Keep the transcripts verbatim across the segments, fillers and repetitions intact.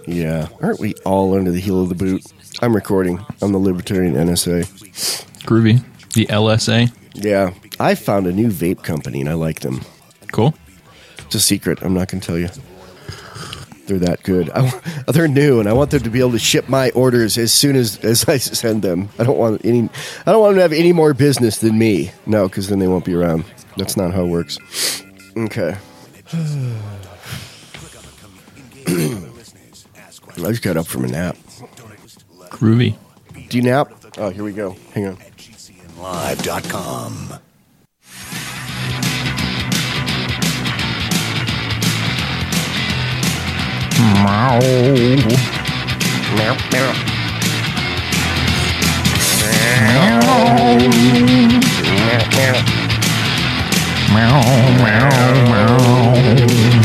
Yeah. Aren't we all under the heel of the boot? I'm recording. I'm the Libertarian N S A. Groovy. The L S A. Yeah. I found a new vape company, and I like them. Cool. It's a secret. I'm not going to tell you. They're that good. I, they're new, and I want them to be able to ship my orders as soon as, as I send them. I don't want any. I don't want them to have any more business than me. No, because then they won't be around. That's not how it works. Okay. I just got up from a nap. Groovy. Do you nap? Oh, here we go. Hang on. live dot com. Meow. Meow, meow. Meow, meow, meow.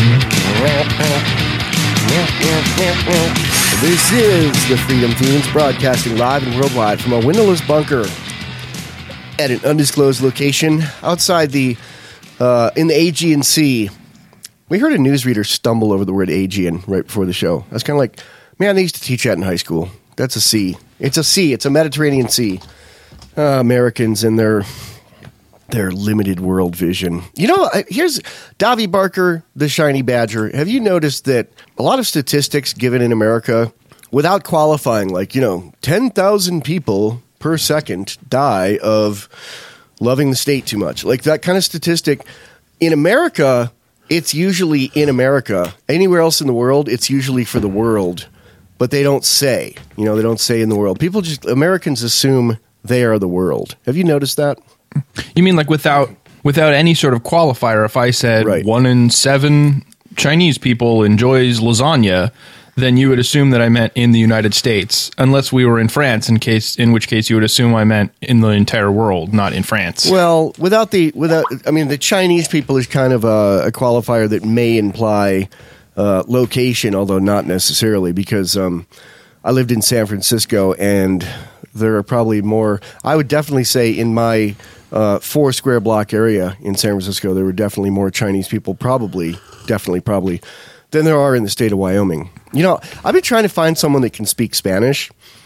This is the Freedom Fiends broadcasting live and worldwide from a windowless bunker at an undisclosed location outside the uh, in the Aegean Sea. We heard a newsreader stumble over the word Aegean right before the show. I was kind of like, man, they used to teach that in high school. That's a sea. It's a sea. It's a Mediterranean Sea. Uh, Americans and their their limited world vision. You know, here's Davi Barker, the shiny badger. Have you noticed that a lot of statistics given in America, without qualifying, like, you know, ten thousand people per second die of loving the state too much. Like that kind of statistic. In America, it's usually in America. Anywhere else in the world, it's usually for the world. But they don't say. You know, they don't say in the world. People just, Americans assume they are the world. Have you noticed that? You mean like without without any sort of qualifier? If I said Right. one in seven Chinese people enjoys lasagna, then you would assume that I meant in the United States, unless we were in France, in case in which case you would assume I meant in the entire world, not in France. Well, without the without, I mean, the Chinese people is kind of a, a qualifier that may imply uh, location, although not necessarily, because um, I lived in San Francisco, and there are probably more. I would definitely say in my uh, four square block area in San Francisco, there were definitely more Chinese people, probably, definitely, probably, than there are in the state of Wyoming. You know, I've been trying to find someone that can speak Spanish,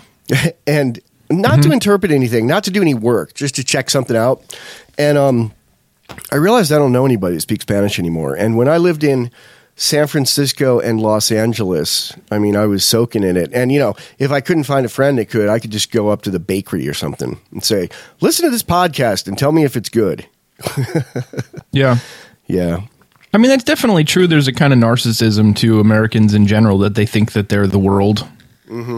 and not mm-hmm. to interpret anything, not to do any work, just to check something out. And um, I realized I don't know anybody that speaks Spanish anymore. And when I lived in San Francisco and Los Angeles, I mean, I was soaking in it. And, you know, if I couldn't find a friend that could, I could just go up to the bakery or something and say, listen to this podcast and tell me if it's good. Yeah. Yeah. I mean, that's definitely true. There's a kind of narcissism to Americans in general that they think that they're the world. Mm-hmm.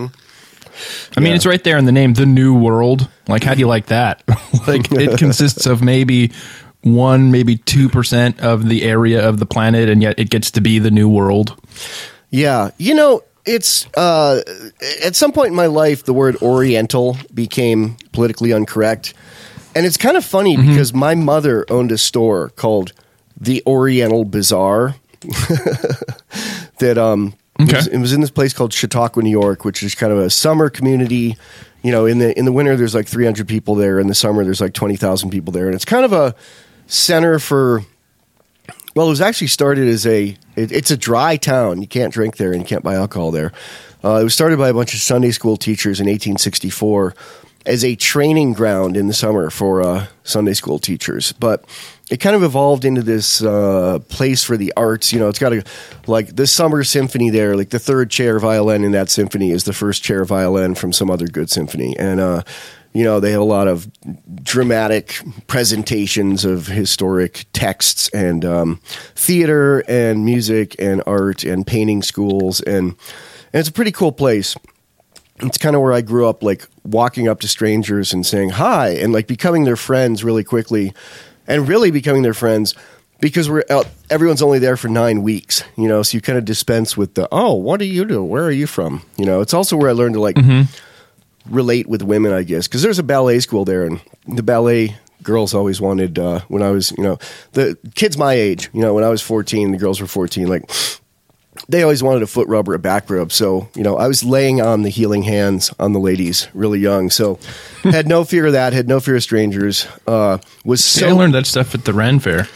I mean, Yeah. it's right there in the name, the New World. Like, how do you like that? Like, it consists of maybe one, maybe two percent of the area of the planet, and yet it gets to be the New World. Yeah. You know, it's uh, at some point in my life, the word Oriental became politically incorrect. And it's kind of funny mm-hmm. because my mother owned a store called the Oriental Bazaar that um okay. it, was, it was in this place called Chautauqua, New York, which is kind of a summer community. You know, in the in the winter there's like three hundred people there. In the summer there's like twenty thousand people there, and it's kind of a center for. Well, it was actually started as a. It, it's a dry town. You can't drink there, and you can't buy alcohol there. Uh, it was started by a bunch of Sunday school teachers in eighteen sixty-four as a training ground in the summer for uh, Sunday school teachers, but it kind of evolved into this uh, place for the arts. You know, it's got a, like the summer symphony there, like the third chair violin in that symphony is the first chair violin from some other good symphony. And, uh, you know, they have a lot of dramatic presentations of historic texts and um, theater and music and art and painting schools. And, and it's a pretty cool place. It's kind of where I grew up, like walking up to strangers and saying hi and like becoming their friends really quickly. And really becoming their friends because we're out, everyone's only there for nine weeks, you know, so you kind of dispense with the, oh, what do you do? Where are you from? You know, it's also where I learned to like mm-hmm. relate with women, I guess, because there's a ballet school there, and the ballet girls always wanted, uh, when I was, you know, the kids my age, you know, when I was fourteen, the girls were fourteen, like they always wanted a foot rub or a back rub. So, you know, I was laying on the healing hands on the ladies really young. So had no fear of that, had no fear of strangers. Uh, was See, so I learned that stuff at the Ren Fair.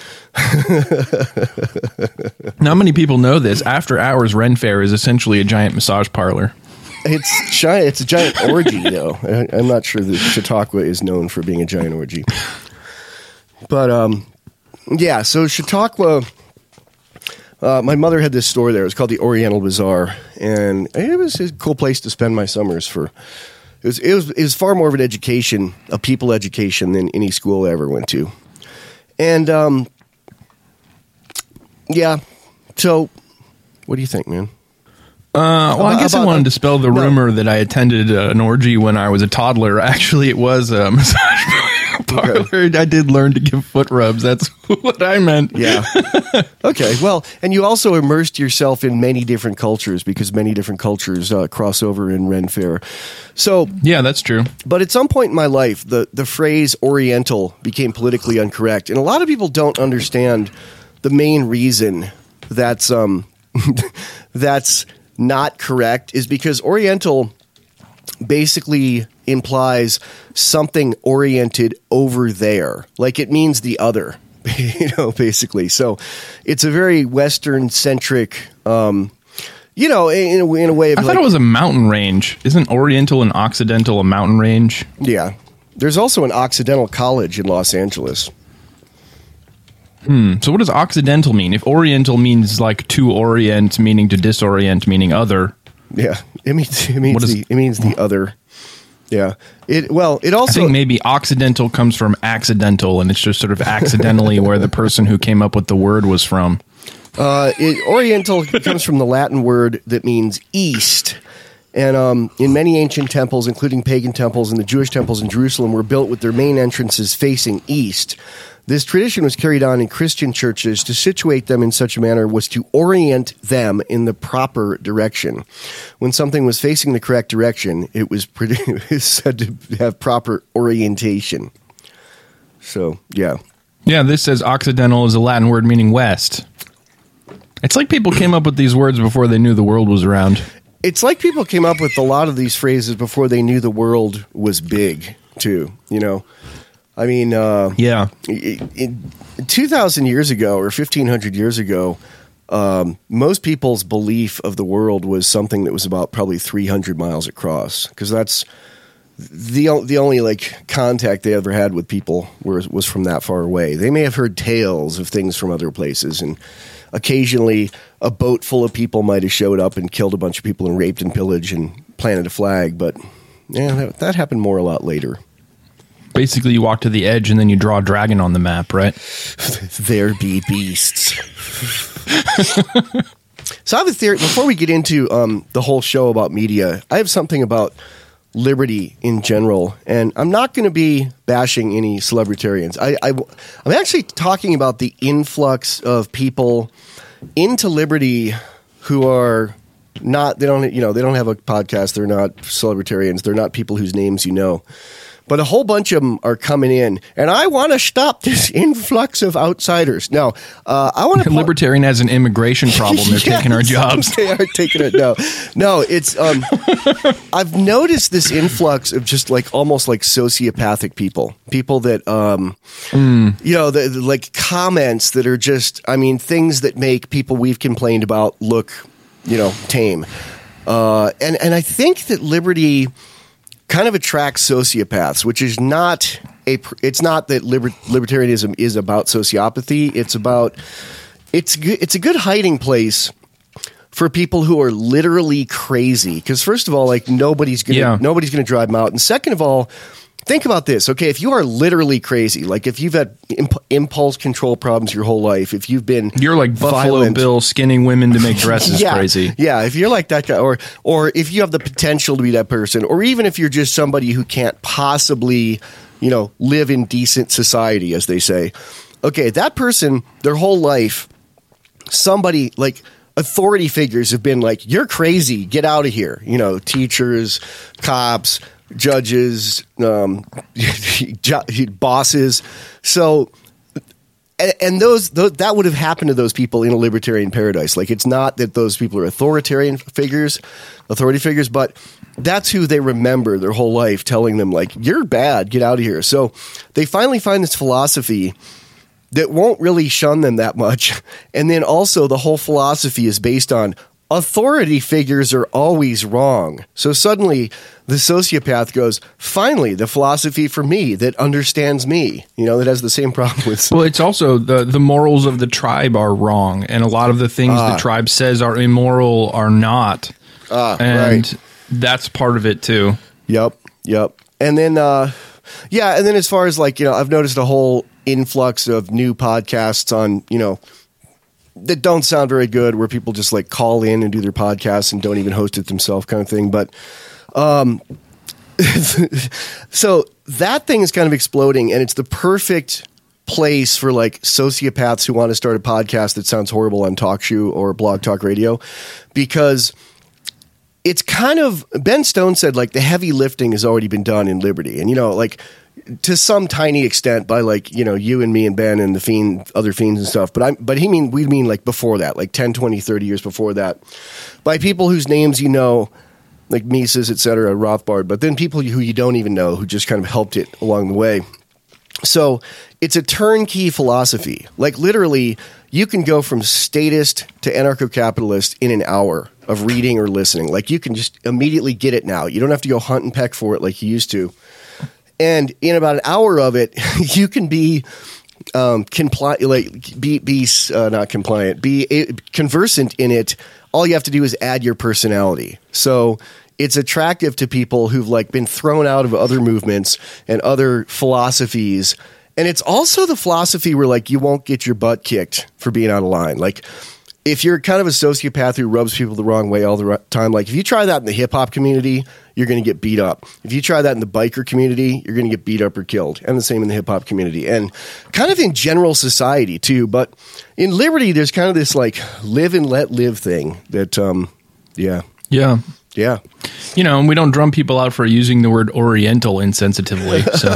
Not many people know this. After Hours Ren Fair is essentially a giant massage parlor. It's giant. It's a giant orgy, though. I, I'm not sure that Chautauqua is known for being a giant orgy. But, um, yeah, so Chautauqua... Uh, my mother had this store there. It was called the Oriental Bazaar, and it was a cool place to spend my summers. For it was it was it was far more of an education, a people education, than any school I ever went to. And um, yeah, so what do you think, man? Uh, well, I guess about, I wanted to dispel the no. rumor that I attended uh, an orgy when I was a toddler. Actually, it was a massage parlor. Okay. I did learn to give foot rubs. That's what I meant. Yeah. Okay. Well, and you also immersed yourself in many different cultures because many different cultures uh, cross over in Ren Fair. So Yeah, that's true. But at some point in my life, the, the phrase Oriental became politically incorrect. And a lot of people don't understand the main reason that's um, that's not correct is because Oriental basically implies something oriented over there. Like it means the other, you know, basically. So it's a very Western-centric... Um, You know, in a, in a way of I like, thought it was a mountain range. Isn't Oriental and Occidental a mountain range? Yeah. There's also an Occidental College in Los Angeles. Hmm. So what does Occidental mean? If Oriental means like to orient, meaning to disorient, meaning other. Yeah. It means it means What is- the it means the other. Yeah. It well, it I also think maybe Occidental comes from accidental, and it's just sort of accidentally where the person who came up with the word was from. uh it, Oriental comes from the Latin word that means east. And um, in many ancient temples, including pagan temples and the Jewish temples in Jerusalem, were built with their main entrances facing east. This tradition was carried on in Christian churches. To situate them in such a manner was to orient them in the proper direction. When something was facing the correct direction, it was, pretty, it was said to have proper orientation. So, yeah. Yeah, this says Occidental is a Latin word meaning west. It's like people came up with these words before they knew the world was round. It's like people came up with a lot of these phrases before they knew the world was big, too, you know? I mean, uh, Yeah. in two thousand years ago or fifteen hundred years ago, um, most people's belief of the world was something that was about probably three hundred miles across, because that's the o- the only like contact they ever had with people was, was from that far away. They may have heard tales of things from other places, and occasionally a boat full of people might have showed up and killed a bunch of people and raped and pillaged and planted a flag, but yeah, that, that happened more a lot later. Basically, you walk to the edge and then you draw a dragon on the map, right? There be beasts. So I have a theory. Before we get into um, the whole show about media, I have something about liberty in general, and I'm not going to be bashing any celebritarians. I, I, I'm actually talking about the influx of people into liberty who are not. They don't. You know. They don't have a podcast. They're not celebritarians. They're not people whose names you know. But a whole bunch of them are coming in, and I want to stop this influx of outsiders. No, uh, I want to. Libertarian has an immigration problem. They're Yes, taking our jobs. They are taking it. No, no. It's. Um, I've noticed this influx of just like almost like sociopathic people, people that, um, Mm. you know, the, the, like comments that are just. I mean, things that make people we've complained about look, you know, tame. Uh, and and I think that liberty kind of attracts sociopaths, which is not a. It's not that liber, libertarianism is about sociopathy. It's about. It's good. It's a good hiding place for people who are literally crazy. Because first of all, like nobody's gonna Yeah. nobody's gonna drive them out, and second of all, think about this. Okay, if you are literally crazy, like if you've had imp- impulse control problems your whole life, if you've been You're like Buffalo violent, Bill skinning women to make dresses yeah, crazy. Yeah, if you're like that guy, or or if you have the potential to be that person, or even if you're just somebody who can't possibly, you know, live in decent society, as they say. Okay, that person, their whole life, somebody like authority figures have been like, "You're crazy, get out of here." You know, teachers, cops, judges, um, jo- bosses. So and, and those, those that would have happened to those people in a libertarian paradise. Like, it's not that those people are authoritarian figures, authority figures, but that's who they remember their whole life telling them, like, you're bad, get out of here. So they finally find this philosophy that won't really shun them that much. And then also the whole philosophy is based on authority figures are always wrong. So suddenly the sociopath goes, finally, the philosophy for me that understands me, you know, that has the same problem with. Well, it's also the, the morals of the tribe are wrong. And a lot of the things Ah. the tribe says are immoral are not. Ah, and right. that's part of it too. Yep, yep. And then, uh, yeah, and then as far as like, you know, I've noticed a whole influx of new podcasts on, you know, that don't sound very good, where people just like call in and do their podcasts and don't even host it themselves, kind of thing. But um, so that thing is kind of exploding, and it's the perfect place for like sociopaths who want to start a podcast that sounds horrible on TalkShoe or Blog Talk Radio, because it's kind of, Ben Stone said, like, the heavy lifting has already been done in Liberty. And, you know, like, to some tiny extent by, like, you know, you and me and Ben and the fiend, other fiends and stuff. But I, but he mean, we mean like before that, like ten, twenty, thirty years before that, by people whose names you know, like Mises, et cetera, Rothbard, but then people who you don't even know, who just kind of helped it along the way. So it's a turnkey philosophy. Like, literally, you can go from statist to anarcho-capitalist in an hour of reading or listening. Like, you can just immediately get it now. You don't have to go hunt and peck for it like you used to. And in about an hour of it, you can be um, compli- like be be uh, not compliant, be a- conversant in it. All you have to do is add your personality. So it's attractive to people who've like been thrown out of other movements and other philosophies. And it's also the philosophy where like you won't get your butt kicked for being out of line. Like, if you're kind of a sociopath who rubs people the wrong way all the time, like if you try that in the hip hop community, you're going to get beat up. If you try that in the biker community, you're going to get beat up or killed. And the same in the hip hop community, and kind of in general society too. But in Liberty, there's kind of this like live and let live thing that, um, yeah, Yeah. yeah. You know, and we don't drum people out for using the word Oriental insensitively. So,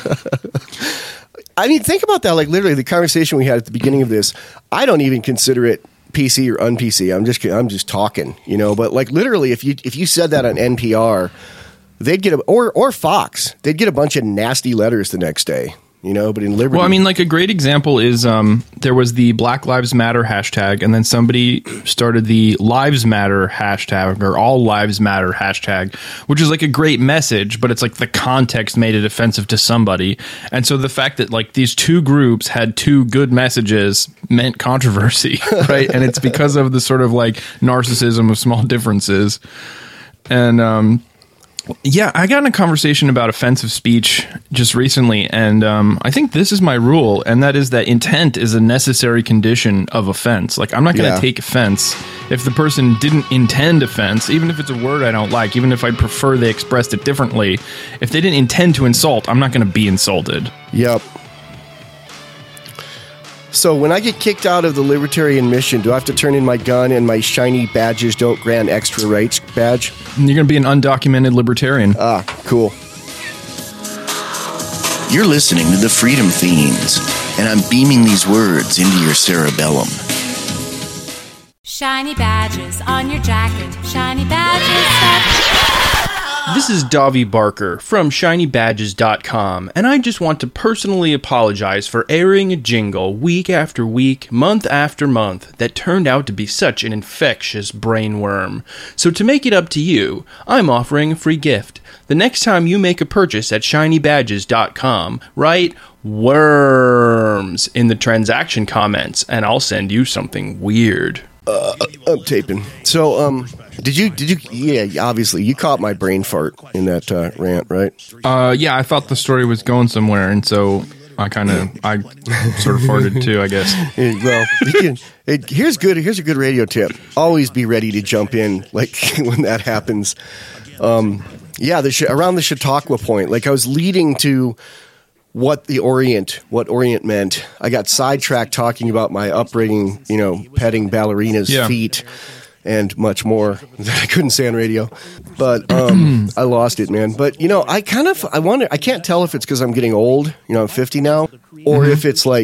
I mean, think about that. Like, literally, the conversation we had at the beginning of this, I don't even consider it P C or un-P C. I'm just, I'm just talking, you know. But like, literally, if you if you said that on N P R, they'd get a, or or Fox, they'd get a bunch of nasty letters the next day, you know. But in Liberty, well, I mean, like a great example is um, there was the Black Lives Matter hashtag, and then somebody started the Lives Matter hashtag or All Lives Matter hashtag, which is like a great message, but it's like the context made it offensive to somebody. And so the fact that like these two groups had two good messages meant controversy, right? And it's because of the sort of like narcissism of small differences. And um yeah, I got in a conversation about offensive speech just recently, and um, I think this is my rule, and that is that intent is a necessary condition of offense. Like, I'm not going to Yeah. take offense if the person didn't intend offense, even if it's a word I don't like, even if I prefer they expressed it differently. If they didn't intend to insult, I'm not going to be insulted. Yep. So when I get kicked out of the Libertarian mission, do I have to turn in my gun and my shiny badges don't grant extra rights badge? And you're going to be an undocumented libertarian. Ah, cool. You're listening to the Freedom Fiends, and I'm beaming these words into your cerebellum. Shiny badges on your jacket. Shiny badges. This is Davi Barker from shiny badges dot com, and I just want to personally apologize for airing a jingle week after week, month after month, that turned out to be such an infectious brainworm. So to make it up to you, I'm offering a free gift. The next time you make a purchase at shiny badges dot com, write worms in the transaction comments, and I'll send you something weird. Uh, I'm taping. So, um, did you, did you, yeah, obviously, you caught my brain fart in that uh, rant, right? Uh, yeah, I thought the story was going somewhere, and so I kind of, I sort of farted too, I guess. Yeah, well, you can, it, here's good, here's a good radio tip. Always be ready to jump in, like, when that happens. Um, yeah, the sh- around the Chautauqua point, like, I was leading to what the Orient, what Orient meant. I got sidetracked talking about my upbringing, you know, petting ballerinas' Yeah. feet and much more that I couldn't say on radio. But um, I lost it, man. But, you know, I kind of, I wonder, I can't tell if it's because I'm getting old, you know, I'm fifty now, or if it's like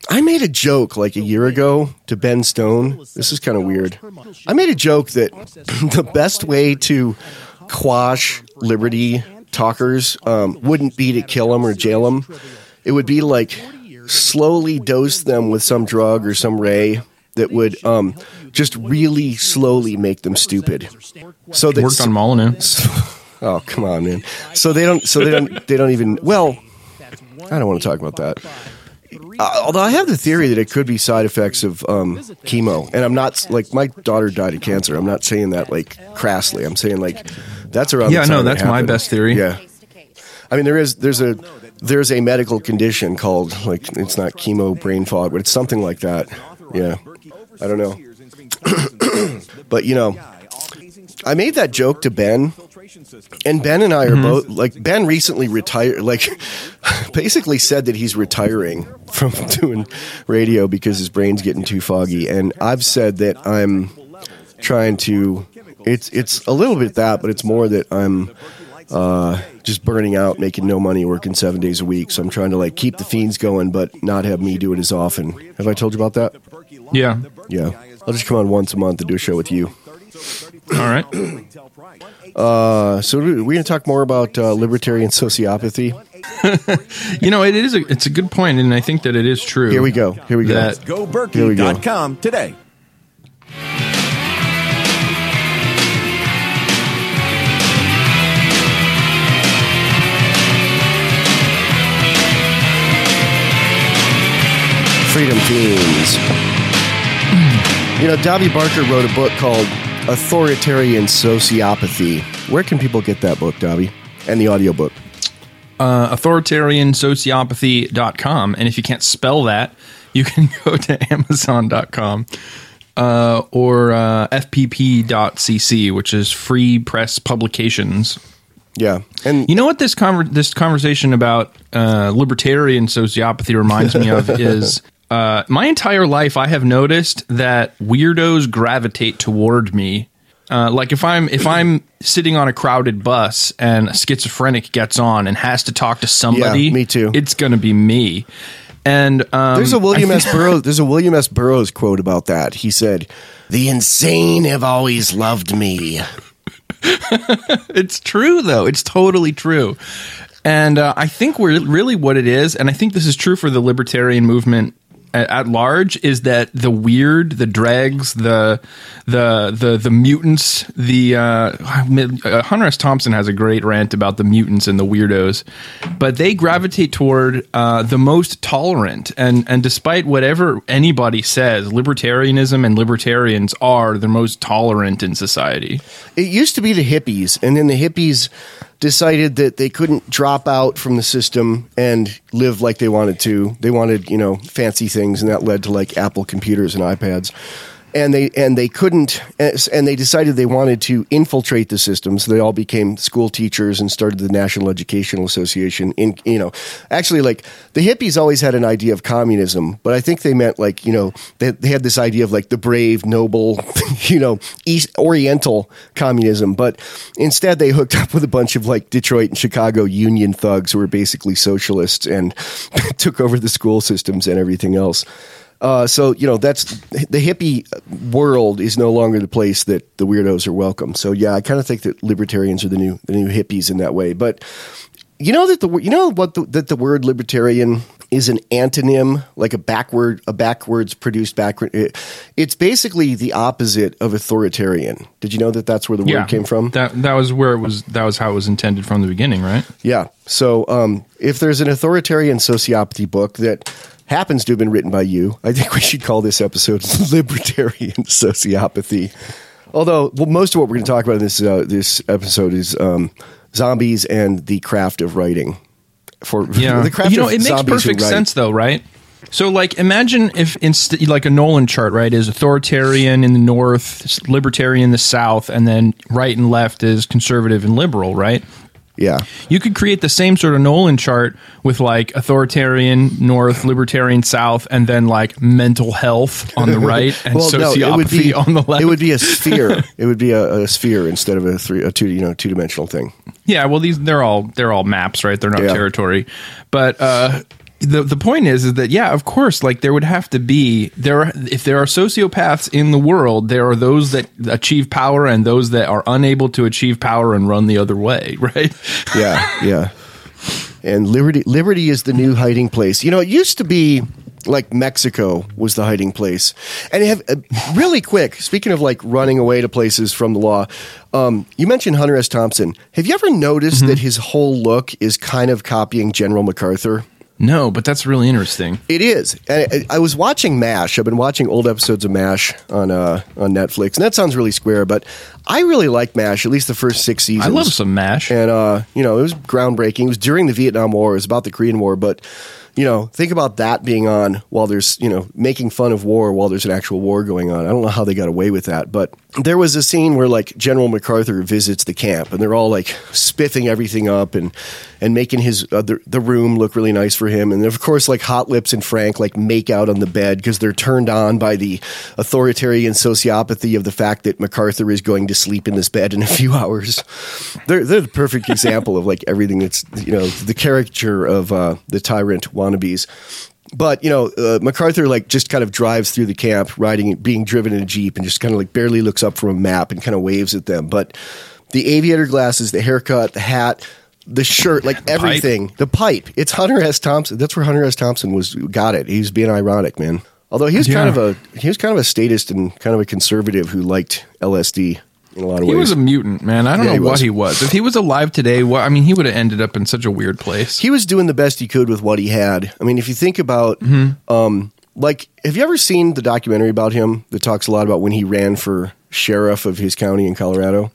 I made a joke like a year ago to Ben Stone. This is kind of weird. I made a joke that the best way to quash liberty talkers um, wouldn't be to kill them or jail them. It would be like slowly dose them with some drug or some ray that would um, just really slowly make them stupid. So that Worked on Molyneux. Oh, come on, man. So they don't. So they don't. They don't even. Well, I don't want to talk about that. Uh, although I have the theory that it could be side effects of um, chemo, and I'm not like my daughter died of cancer. I'm not saying that like crassly. I'm saying like that's around. Yeah, the time no, it that's my happened. best theory. Yeah, I mean there is there's a there's a medical condition called like it's not chemo brain fog, but it's something like that. Yeah, I don't know, but you know, I made that joke to Ben. And Ben and I are mm-hmm. both like Ben recently retired, like basically said that he's retiring from doing radio because his brain's getting too foggy. And I've said that I'm trying to. It's it's a little bit that, but it's more that I'm uh, just burning out, making no money, working seven days a week. So I'm trying to like keep the fiends going, but not have me do it as often. Have I told you about that? Yeah, yeah. I'll just come on once a month and do a show with you. All right. Uh, so we're going to talk more about uh, libertarian sociopathy. You know, it is a, it's a good point, and I think that it is true. Here we go. Here we go. That, go berkey dot com today. Freedom Fiends. You know, Davi Barker wrote a book called Authoritarian Sociopathy. Where can people get that book, Davi? And the audiobook? Uh, authoritarian sociopathy dot com. And if you can't spell that, you can go to amazon dot com uh, or uh, f p p dot c c, which is Free Press Publications. Yeah. And you know what this conver- this conversation about uh, libertarian sociopathy reminds me of is... Uh, my entire life, I have noticed that weirdos gravitate toward me. Uh, like if I'm if I'm sitting on a crowded bus and a schizophrenic gets on and has to talk to somebody, yeah, me too. It's going to be me. And um, there's a William S. Burroughs. There's a William S. Burroughs quote about that. He said, "The insane have always loved me." It's true, though. It's totally true. And uh, I think we're really what it is, and I think this is true for the libertarian movement at large, is that the weird, the dregs, the the the the mutants, the uh, Hunter S. Thompson has a great rant about the mutants and the weirdos, but they gravitate toward uh, the most tolerant. And and despite whatever anybody says, libertarianism and libertarians are the most tolerant in society. It used to be the hippies, and then the hippies decided that they couldn't drop out from the system and live like they wanted to. They wanted, you know, fancy things, and that led to like Apple computers and iPads. And they and they couldn't, and they decided they wanted to infiltrate the system. So they all became school teachers and started the National Educational Association. In you know, actually, like the hippies always had an idea of communism, but I think they meant like you know they they had this idea of like the brave, noble, you know, East Oriental communism. But instead, they hooked up with a bunch of like Detroit and Chicago union thugs who were basically socialists and took over the school systems and everything else. Uh, so, you know, that's the hippie world is no longer the place that the weirdos are welcome. So, yeah, I kind of think that libertarians are the new the new hippies in that way. But you know that the you know what the, that the word libertarian is an antonym, like a backward a backwards produced backward. It, it's basically the opposite of authoritarian. Did you know that that's where the yeah, word came from? That that was where it was. That was how it was intended from the beginning, right? Yeah. So, um, if there's an authoritarian sociopathy book that happens to have been written by you, I think we should call this episode Libertarian Sociopathy. Although, well, most of what we're going to talk about in this uh, this episode is um, zombies and the craft of writing. For yeah, the craft you know, of it makes perfect sense, though, right? So, like, imagine if instead, like a Nolan chart, right, is authoritarian in the north, libertarian in the south, and then right and left is conservative and liberal, right? Yeah. You could create the same sort of Nolan chart with like authoritarian north, libertarian south, and then like mental health on the right and well, sociopathy no, it would be, on the left. It would be a sphere. It would be a, a sphere instead of a three, a two, you know, two dimensional thing. Yeah, well, these they're all they're all maps, right? They're not yeah. territory, but uh, the the point is is that yeah, of course, like there would have to be there are, if there are sociopaths in the world, there are those that achieve power and those that are unable to achieve power and run the other way, right? Yeah, yeah. And Liberty Liberty is the new hiding place. You know, it used to be like Mexico was the hiding place. And have, uh, really quick, speaking of like running away to places from the law, um, you mentioned Hunter S. Thompson. Have you ever noticed mm-hmm. that his whole look is kind of copying General MacArthur? No, but that's really interesting. It is. And I, I was watching MASH. I've been watching old episodes of MASH on uh, on Netflix, and that sounds really square, but I really like MASH, at least the first six seasons. I love some MASH. And, uh, you know, it was groundbreaking. It was during the Vietnam War. It was about the Korean War, but... You know, think about that being on while there's, you know, making fun of war while there's an actual war going on. I don't know how they got away with that, but there was a scene where like General MacArthur visits the camp and they're all like spiffing everything up and, and making his uh, the, the room look really nice for him. And of course, like Hot Lips and Frank like make out on the bed because they're turned on by the authoritarian sociopathy of the fact that MacArthur is going to sleep in this bed in a few hours. They're, they're the perfect example of like everything that's, you know, the caricature of uh, the tyrant wannabes. But, you know, uh, MacArthur, like, just kind of drives through the camp, riding, being driven in a Jeep, and just kind of, like, barely looks up from a map and kind of waves at them. But the aviator glasses, the haircut, the hat, the shirt, like, everything. Pipe. The pipe. It's Hunter S. Thompson. That's where Hunter S. Thompson was got it. He was being ironic, man. Although he was yeah. kind of a he was kind of a statist and kind of a conservative who liked L S D. In a lot of he ways. was a mutant, man. I don't yeah, know he what was. he was. If he was alive today, what I mean, he would have ended up in such a weird place. He was doing the best he could with what he had. I mean, if you think about, mm-hmm. um, like, have you ever seen the documentary about him that talks a lot about when he ran for sheriff of his county in Colorado?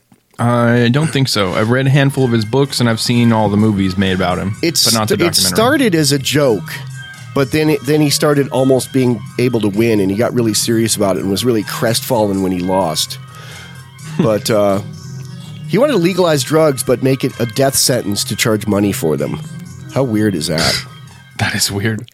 I don't think so. I've read a handful of his books, and I've seen all the movies made about him, it's, but not the documentary. It started as a joke, but then it, then he started almost being able to win, and he got really serious about it and was really crestfallen when he lost. But, uh... he wanted to legalize drugs, but make it a death sentence to charge money for them. How weird is that? That is weird.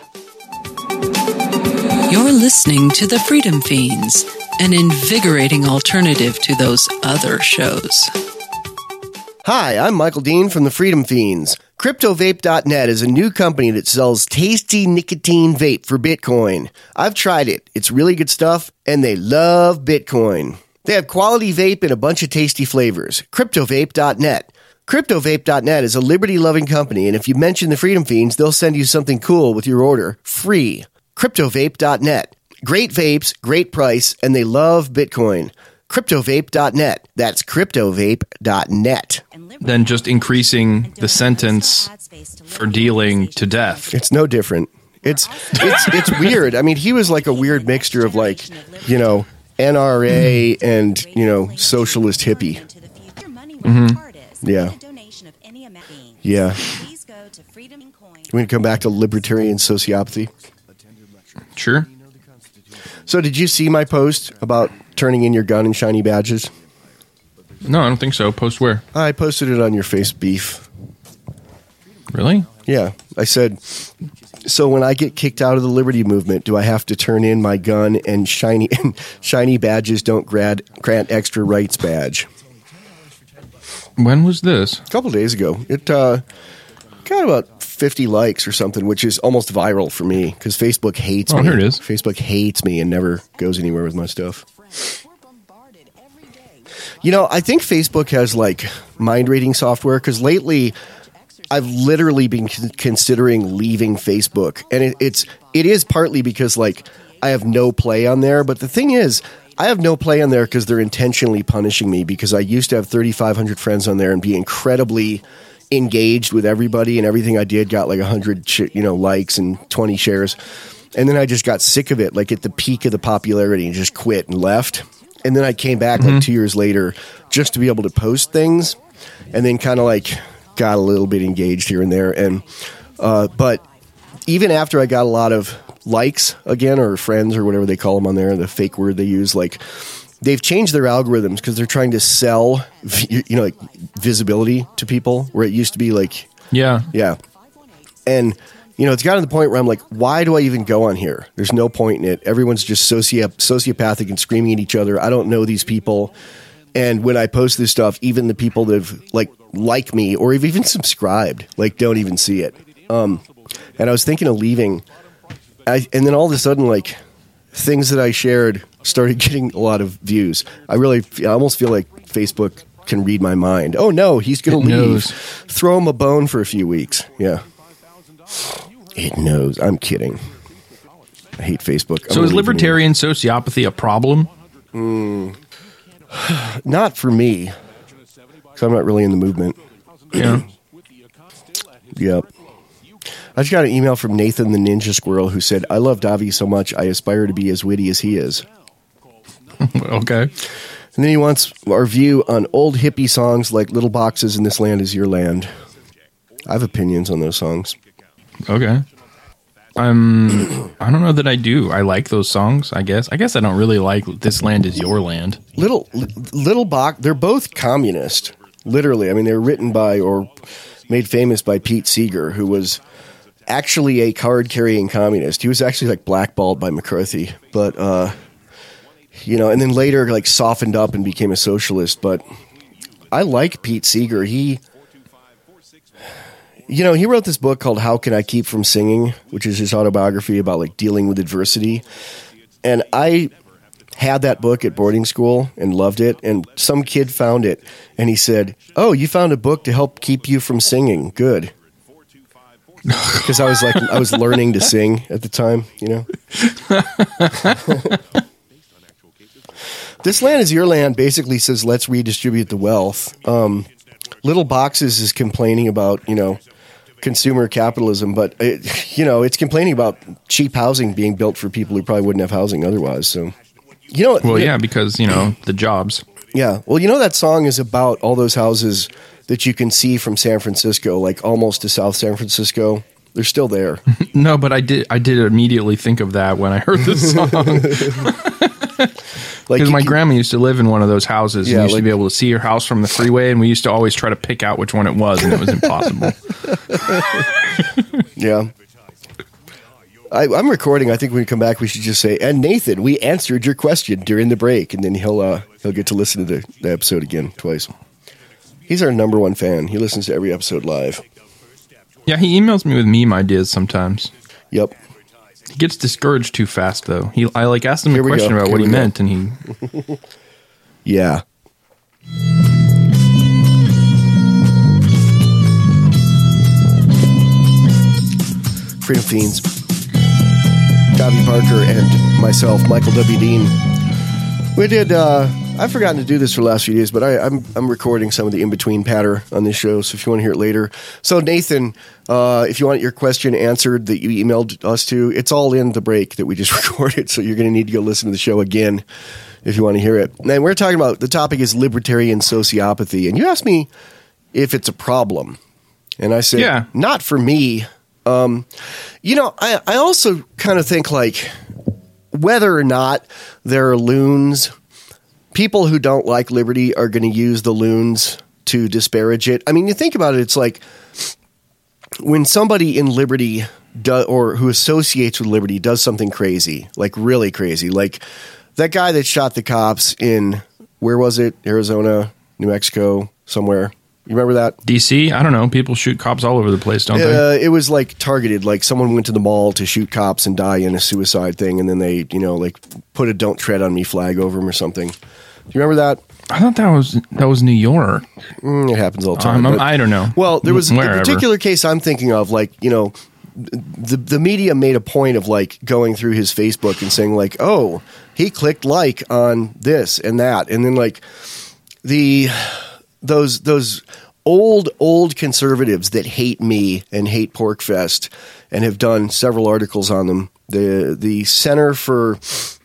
You're listening to The Freedom Fiends, an invigorating alternative to those other shows. Hi, I'm Michael Dean from The Freedom Fiends. Crypto Vape dot net is a new company that sells tasty nicotine vape for Bitcoin. I've tried it. It's really good stuff, and they love Bitcoin. They have quality vape in a bunch of tasty flavors. Crypto Vape dot net. Crypto Vape dot net is a liberty-loving company, and if you mention the Freedom Fiends, they'll send you something cool with your order, free. Crypto Vape dot net. Great vapes, great price, and they love Bitcoin. Crypto Vape dot net. That's Crypto Vape dot net. Then just increasing the sentence for dealing to death. It's no different. It's it's it's weird. I mean, he was like a weird mixture of like, you know, N R A and, you know, socialist hippie. Mm-hmm. Yeah. Yeah. We're going to come back to libertarian sociopathy. Sure. So did you see my post about turning in your gun and shiny badges? No, I don't think so. Post where? I posted it on your face beef. Really? Yeah. I said... So when I get kicked out of the Liberty Movement, do I have to turn in my gun and shiny and shiny badges don't grant, grant extra rights badge? When was this? A couple days ago. It uh, got about fifty likes or something, which is almost viral for me because Facebook hates oh, me. Here it is. Facebook hates me and never goes anywhere with my stuff. You know, I think Facebook has like mind reading software because lately... I've literally been con- considering leaving Facebook, and it, it's it is partly because like I have no play on there. But the thing is, I have no play on there because they're intentionally punishing me. Because I used to have thirty-five hundred friends on there and be incredibly engaged with everybody, and everything I did got like a hundred sh- you know likes and twenty shares, and then I just got sick of it, like at the peak of the popularity, and just quit and left. And then I came back mm-hmm. like two years later just to be able to post things, and then kind of like. Got a little bit engaged here and there, and uh, but even after I got a lot of likes again, or friends, or whatever they call them on there, the fake word they use, like they've changed their algorithms because they're trying to sell, you know, like visibility to people, where it used to be like, yeah, yeah, and you know, it's gotten to the point where I'm like, why do I even go on here? There's no point in it. Everyone's just soci- sociopathic and screaming at each other. I don't know these people. And when I post this stuff, even the people that have like like me or have even subscribed, like don't even see it. Um, and I was thinking of leaving. I, and then all of a sudden, like, things that I shared started getting a lot of views. I really, I almost feel like Facebook can read my mind. Oh no, he's going to leave. Knows. Throw him a bone for a few weeks. Yeah. It knows. I'm kidding. I hate Facebook. So is libertarian sociopathy a problem? Mm, not for me, because I'm not really in the movement. Yeah. Yep. I just got an email from Nathan the Ninja Squirrel who said, I love Davi so much, I aspire to be as witty as he is. Okay. And then he wants our view on old hippie songs like Little Boxes and This Land Is Your Land. I have opinions on those songs. Okay. Um, I don't know that I do. I like those songs, I guess. I guess I don't really like This Land Is Your Land. Little, Little Box, they're both communist, literally. I mean, they were written by or made famous by Pete Seeger, who was actually a card-carrying communist. He was actually like blackballed by McCarthy, but uh, you know, and then later like softened up and became a socialist. But I like Pete Seeger. He, you know, he wrote this book called "How Can I Keep from Singing," which is his autobiography about like dealing with adversity. And I had that book at boarding school and loved it. And some kid found it, and he said, "Oh, you found a book to help keep you from singing? Good." Because I was like, I was learning to sing at the time, you know. This Land Is Your Land basically says, let's redistribute the wealth. Um, Little Boxes is complaining about, you know, consumer capitalism, but, it, you know, it's complaining about cheap housing being built for people who probably wouldn't have housing otherwise. So, you know. Well, you yeah, know, because, you know, the jobs. Yeah. Well, you know, that song is about all those houses that you can see from San Francisco, like almost to South San Francisco. They're still there. No, but I did I did immediately think of that when I heard this song. Like Because my can, grandma used to live in one of those houses. Yeah, and used like, to be able to see her house from the freeway, and we used to always try to pick out which one it was, and it was impossible. Yeah. I, I'm recording. I think when we come back, we should just say, and Nathan, we answered your question during the break, and then he'll uh, he'll get to listen to the, the episode again twice. He's our number one fan. He listens to every episode live. Yeah, he emails me with meme ideas sometimes. Yep. He gets discouraged too fast, though. He, I like asked him Here a we question go. about Here what he we go. meant, and he. Yeah. Freedom Fiends. Davi Parker and myself, Michael W. Dean. We did, uh, I've forgotten to do this for the last few days, but I, I'm I'm recording some of the in-between patter on this show, so if you want to hear it later. So, Nathan, uh, if you want your question answered that you emailed us to, it's all in the break that we just recorded, so you're going to need to go listen to the show again if you want to hear it. And we're talking about, the topic is libertarian sociopathy, and you asked me if it's a problem. And I said, Yeah. not for me. Um, you know, I, I also kind of think like whether or not there are loons, people who don't like liberty are going to use the loons to disparage it. I mean, you think about it, it's like when somebody in liberty do, or who associates with liberty does something crazy, like really crazy, like that guy that shot the cops in, where was it? Arizona, New Mexico, somewhere. You remember that? D C? I don't know. People shoot cops all over the place, don't they? Uh, it was like targeted. Like someone went to the mall to shoot cops and die in a suicide thing, and then they, you know, like put a "Don't Tread on Me" flag over him or something. Do you remember that? I thought that was that was New York. Mm, it happens all the time. Um, but- I don't know. Well, there was Wherever. a particular case I'm thinking of, like, you know, the the media made a point of like going through his Facebook and saying like, oh, he clicked like on this and that, and then like the those those old old conservatives that hate me and hate Porkfest and have done several articles on them. The the Center for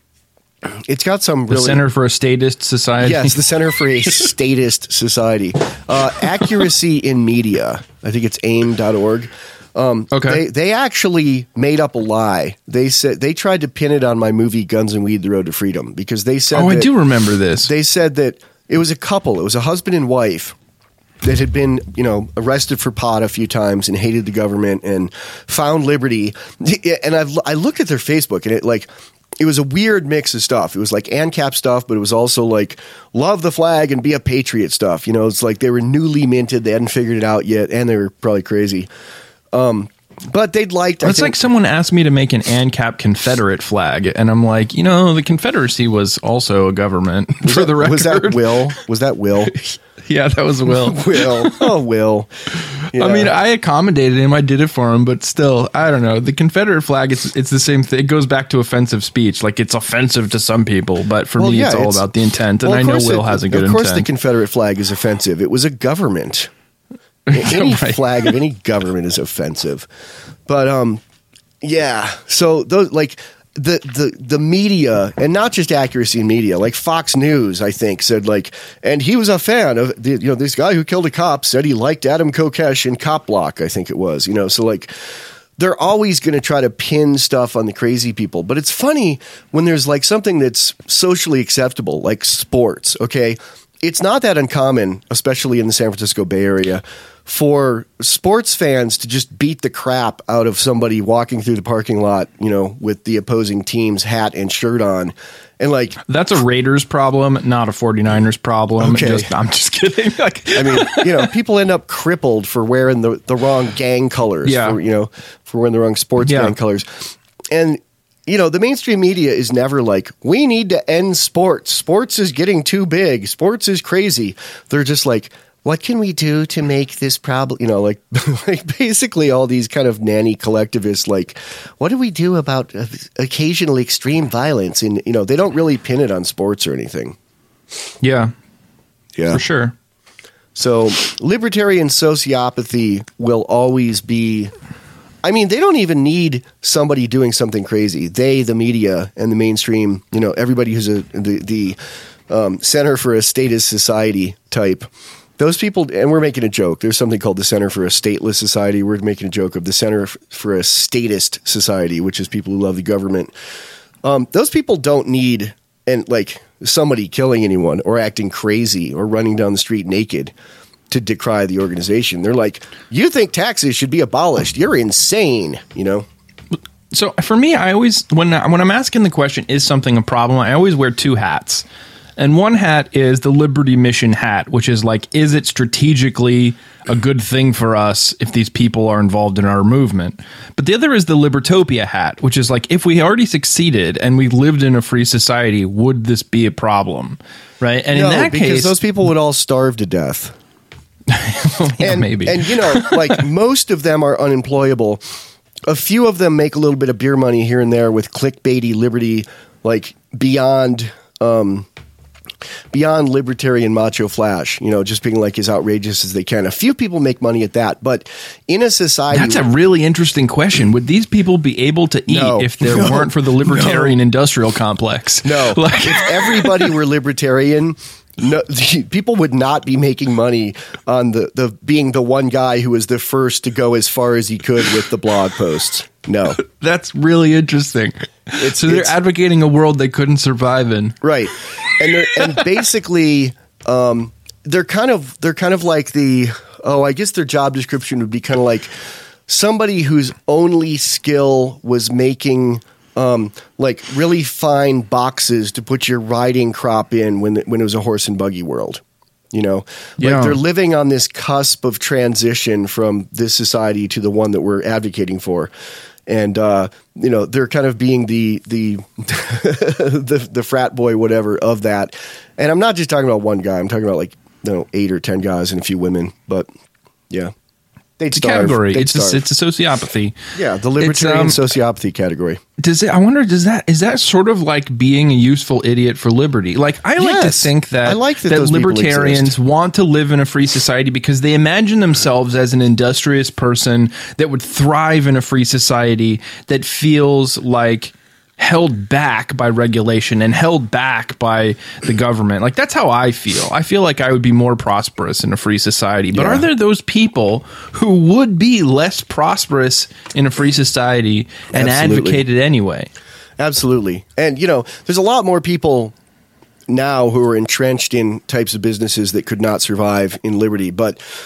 it's got some The really Center for a Statist Society. Yes, the Center for a Statist Society. Uh, Accuracy in Media. I think it's aim dot org. Um, Okay. They, they actually made up a lie. They said they tried to pin it on my movie Guns and Weed: The Road to Freedom because they said Oh, I that- do remember this. They said that it was a couple. It was a husband and wife that had been, you know, arrested for pot a few times and hated the government and found liberty. And I've I looked at their Facebook and it like it was a weird mix of stuff. It was like ANCAP stuff, but it was also like love the flag and be a patriot stuff. You know, it's like they were newly minted. They hadn't figured it out yet, and they were probably crazy. Um, But they'd like to. It's like someone asked me to make an ANCAP Confederate flag, and I'm like, you know, the Confederacy was also a government. Was for that, the record, was that Will? Was that Will? Yeah, that was Will. Will. Oh, Will. Yeah. I mean, I accommodated him. I did it for him, but still, I don't know. The Confederate flag, it's it's the same thing. It goes back to offensive speech. Like, it's offensive to some people, but for well, me, yeah, it's all it's, about the intent. And well, I know Will it, has a good intent. Of course, intent. the Confederate flag is offensive. It was a government. Any Right. flag of any government is offensive. But um, yeah. So those like. The, the the media, and not just accuracy in media, like Fox News, I think, said like, and he was a fan of the, you know, this guy who killed a cop said he liked Adam Kokesh in Cop Block, I think it was, you know, so like they're always going to try to pin stuff on the crazy people. But it's funny when there's like something that's socially acceptable, like sports, okay? It's not that uncommon, especially in the San Francisco Bay Area, for sports fans to just beat the crap out of somebody walking through the parking lot, you know, with the opposing team's hat and shirt on. And like, that's a Raiders problem, not a 49ers problem. Okay. Just, I'm just kidding. Like, I mean, you know, people end up crippled for wearing the, the wrong gang colors, Yeah. for, you know, for wearing the wrong sports Yeah. gang colors. And, you know, the mainstream media is never like, we need to end sports. Sports is getting too big. Sports is crazy. They're just like, what can we do to make this problem, you know, like, like basically all these kind of nanny collectivists, like, what do we do about uh, occasional extreme violence? And, you know, they don't really pin it on sports or anything. yeah, Yeah. for sure. So libertarian sociopathy will always be, I mean, they don't even need somebody doing something crazy. They, the media and the mainstream, you know, everybody who's a, the, the um, Center for a Statist Society type, those people, and we're making a joke. There's something called the Center for a Stateless Society. We're making a joke of the Center for a Statist Society, which is people who love the government. Um, those people don't need, and like somebody killing anyone or acting crazy or running down the street naked to decry the organization. They're like, you think taxes should be abolished? You're insane, you know? So for me, I always, when, I, when I'm asking the question, is something a problem, I always wear two hats. And one hat is the Liberty Mission hat, which is like, is it strategically a good thing for us if these people are involved in our movement? But the other is the Libertopia hat, which is like, if we already succeeded and we lived in a free society, would this be a problem? Right? And no, in that because case, those people would all starve to death. yeah, and, maybe. And, you know, like most of them are unemployable. A few of them make a little bit of beer money here and there with clickbaity liberty, like beyond... Um, Beyond libertarian macho flash, you know, just being like as outrageous as they can. A few people make money at that, but in a society... That's a really interesting question. Would these people be able to eat No. if there No. weren't for the libertarian industrial complex? No. Like, If everybody were libertarian, no, people would not be making money on the, the being the one guy who was the first to go as far as he could with the blog posts. No. that's really interesting. It's, So they're it's- advocating a world they couldn't survive in. Right. And they're, and basically, um, they're kind of they're kind of like the oh, I guess their job description would be kind of like somebody whose only skill was making um, like really fine boxes to put your riding crop in when when it was a horse and buggy world. You know, like Yeah. they're living on this cusp of transition from this society to the one that we're advocating for. And, uh, you know, they're kind of being the, the, the, the frat boy, whatever of that. And I'm not just talking about one guy. I'm talking about like, you know, eight or ten guys and a few women, but yeah, they'd It's a starve. category. They'd It's a, starve. it's a sociopathy. Yeah. The libertarian It's, um, sociopathy category. Does it? I wonder. Does that? Is that sort of like being a useful idiot for liberty? Like I like to Yes. think that I like that those people libertarians exist. want to live in a free society because they imagine themselves as an industrious person that would thrive in a free society that feels like held back by regulation and held back by the government. Like that's how I feel. I feel like I would be more prosperous in a free society. But Yeah. are there those people who would be less prosperous in a free society and Absolutely. advocate it anyway? Absolutely. And, you know, there's a lot more people now who are entrenched in types of businesses that could not survive in liberty. But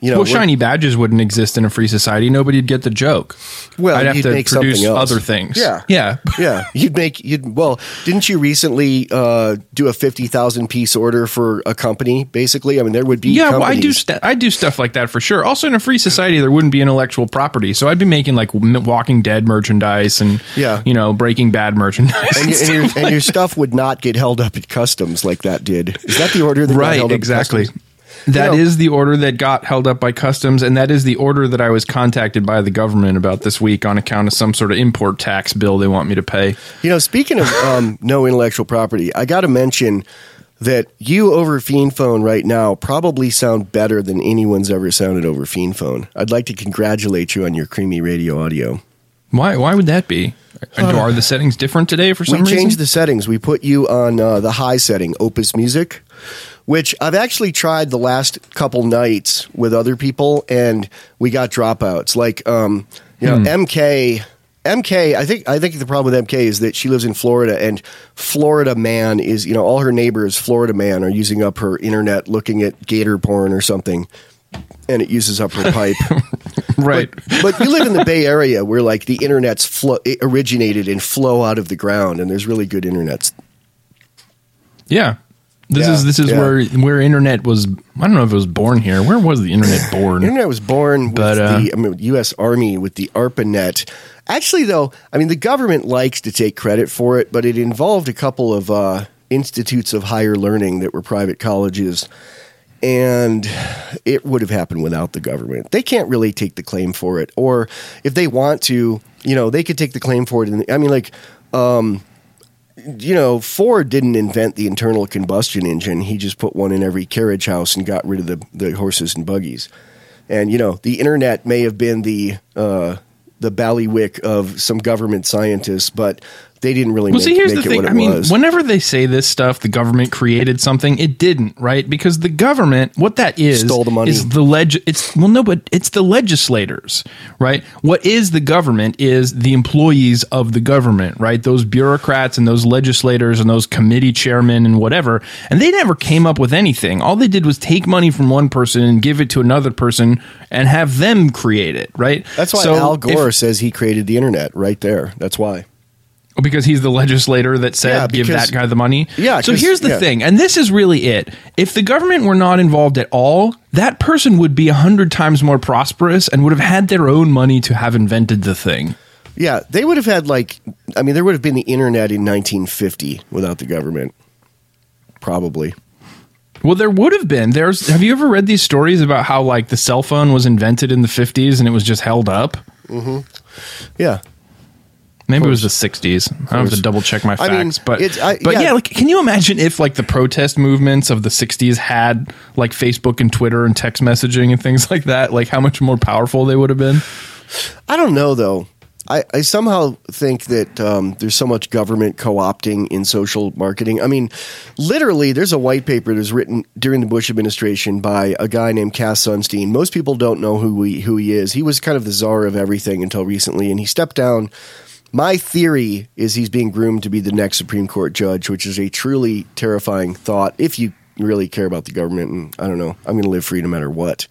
you know, well, shiny badges wouldn't exist in a free society. Nobody'd get the joke. Well, I'd have you'd to make produce something else. other things. Yeah, yeah, yeah. You'd make you'd well. Didn't you recently uh, do a fifty thousand piece order for a company? Basically, I mean, there would be yeah. Well, I do companies- st- I do stuff like that for sure. Also, in a free society, there wouldn't be intellectual property, so I'd be making like Walking Dead merchandise and Yeah. you know, Breaking Bad merchandise, and, your, and, your, and your stuff would not get held up at customs like that did. Is that the order that got right? held up Exactly. At customs? That You know- is the order that got held up by customs, and that is the order that I was contacted by the government about this week on account of some sort of import tax bill they want me to pay. You know, speaking of um, no intellectual property, I got to mention that you over Fiend Phone right now probably sound better than anyone's ever sounded over Fiend Phone. I'd like to congratulate you on your creamy radio audio. Why? Why would that be? Are, are the settings different today for some We reason? changed the settings. We put you on uh, the high setting, Opus Music, which I've actually tried the last couple nights with other people, and we got dropouts. Like, um, you know, Hmm. M K, M K. I think I think the problem with M K is that she lives in Florida, and Florida man is, you know, all her neighbors, Florida man, are using up her internet, looking at gator porn or something, and it uses up her pipe. Right. But, but you live in the Bay Area where like the internet's flo- it originated and flow out of the ground, and there's really good internets. Yeah. This Yeah, is this is yeah. where where internet was. I don't know if it was born here. Where was the internet born? Internet was born with But, uh, the I mean, U S Army with the ARPANET. Actually, though, I mean, the government likes to take credit for it, but it involved a couple of uh, institutes of higher learning that were private colleges, and it would have happened without the government. They can't really take the claim for it, or if they want to, you know, they could take the claim for it. And I mean, like, um, you know, Ford didn't invent the internal combustion engine. He just put one in every carriage house and got rid of the, the horses and buggies. And, you know, the internet may have been the uh, the ballywick of some government scientists, but they didn't really Well, make, see, here's make the it thing. what it I mean, was. whenever they say this stuff, the government created something. It didn't, right? Because the government, what that is, Stole the money. is the leg. It's well, no, but it's the legislators, right? What is the government is the employees of the government, right? Those bureaucrats and those legislators and those committee chairmen and whatever. And they never came up with anything. All they did was take money from one person and give it to another person and have them create it, right? That's why So Al Gore if- says he created the internet right there. That's why. Because he's the legislator that said, Yeah, give because- that guy the money? Yeah, So 'cause- here's the yeah. thing, and this is really it. If the government were not involved at all, that person would be a hundred times more prosperous and would have had their own money to have invented the thing. Yeah, they would have had like, I mean, there would have been the internet in nineteen fifty without the government. Probably. Well, there would have been. There's. Have you ever read these stories about how like the cell phone was invented in the fifties and it was just held up? Yeah. Maybe it was the sixties. I have to course. double check my I mean, facts, but it's- I- but yeah. yeah, like, can you imagine if like the protest movements of the sixties had like Facebook and Twitter and text messaging and things like that? Like how much more powerful they would have been? I don't know, though. I, I somehow think that um, there's so much government co-opting in social marketing. I mean, literally, there's a white paper that's written during the Bush administration by a guy named Cass Sunstein. Most people don't know who he, who he is. He was kind of the czar of everything until recently, and he stepped down. My theory is he's being groomed to be the next Supreme Court judge, which is a truly terrifying thought if you really care about the government. And I don't know, I'm going to live free no matter what.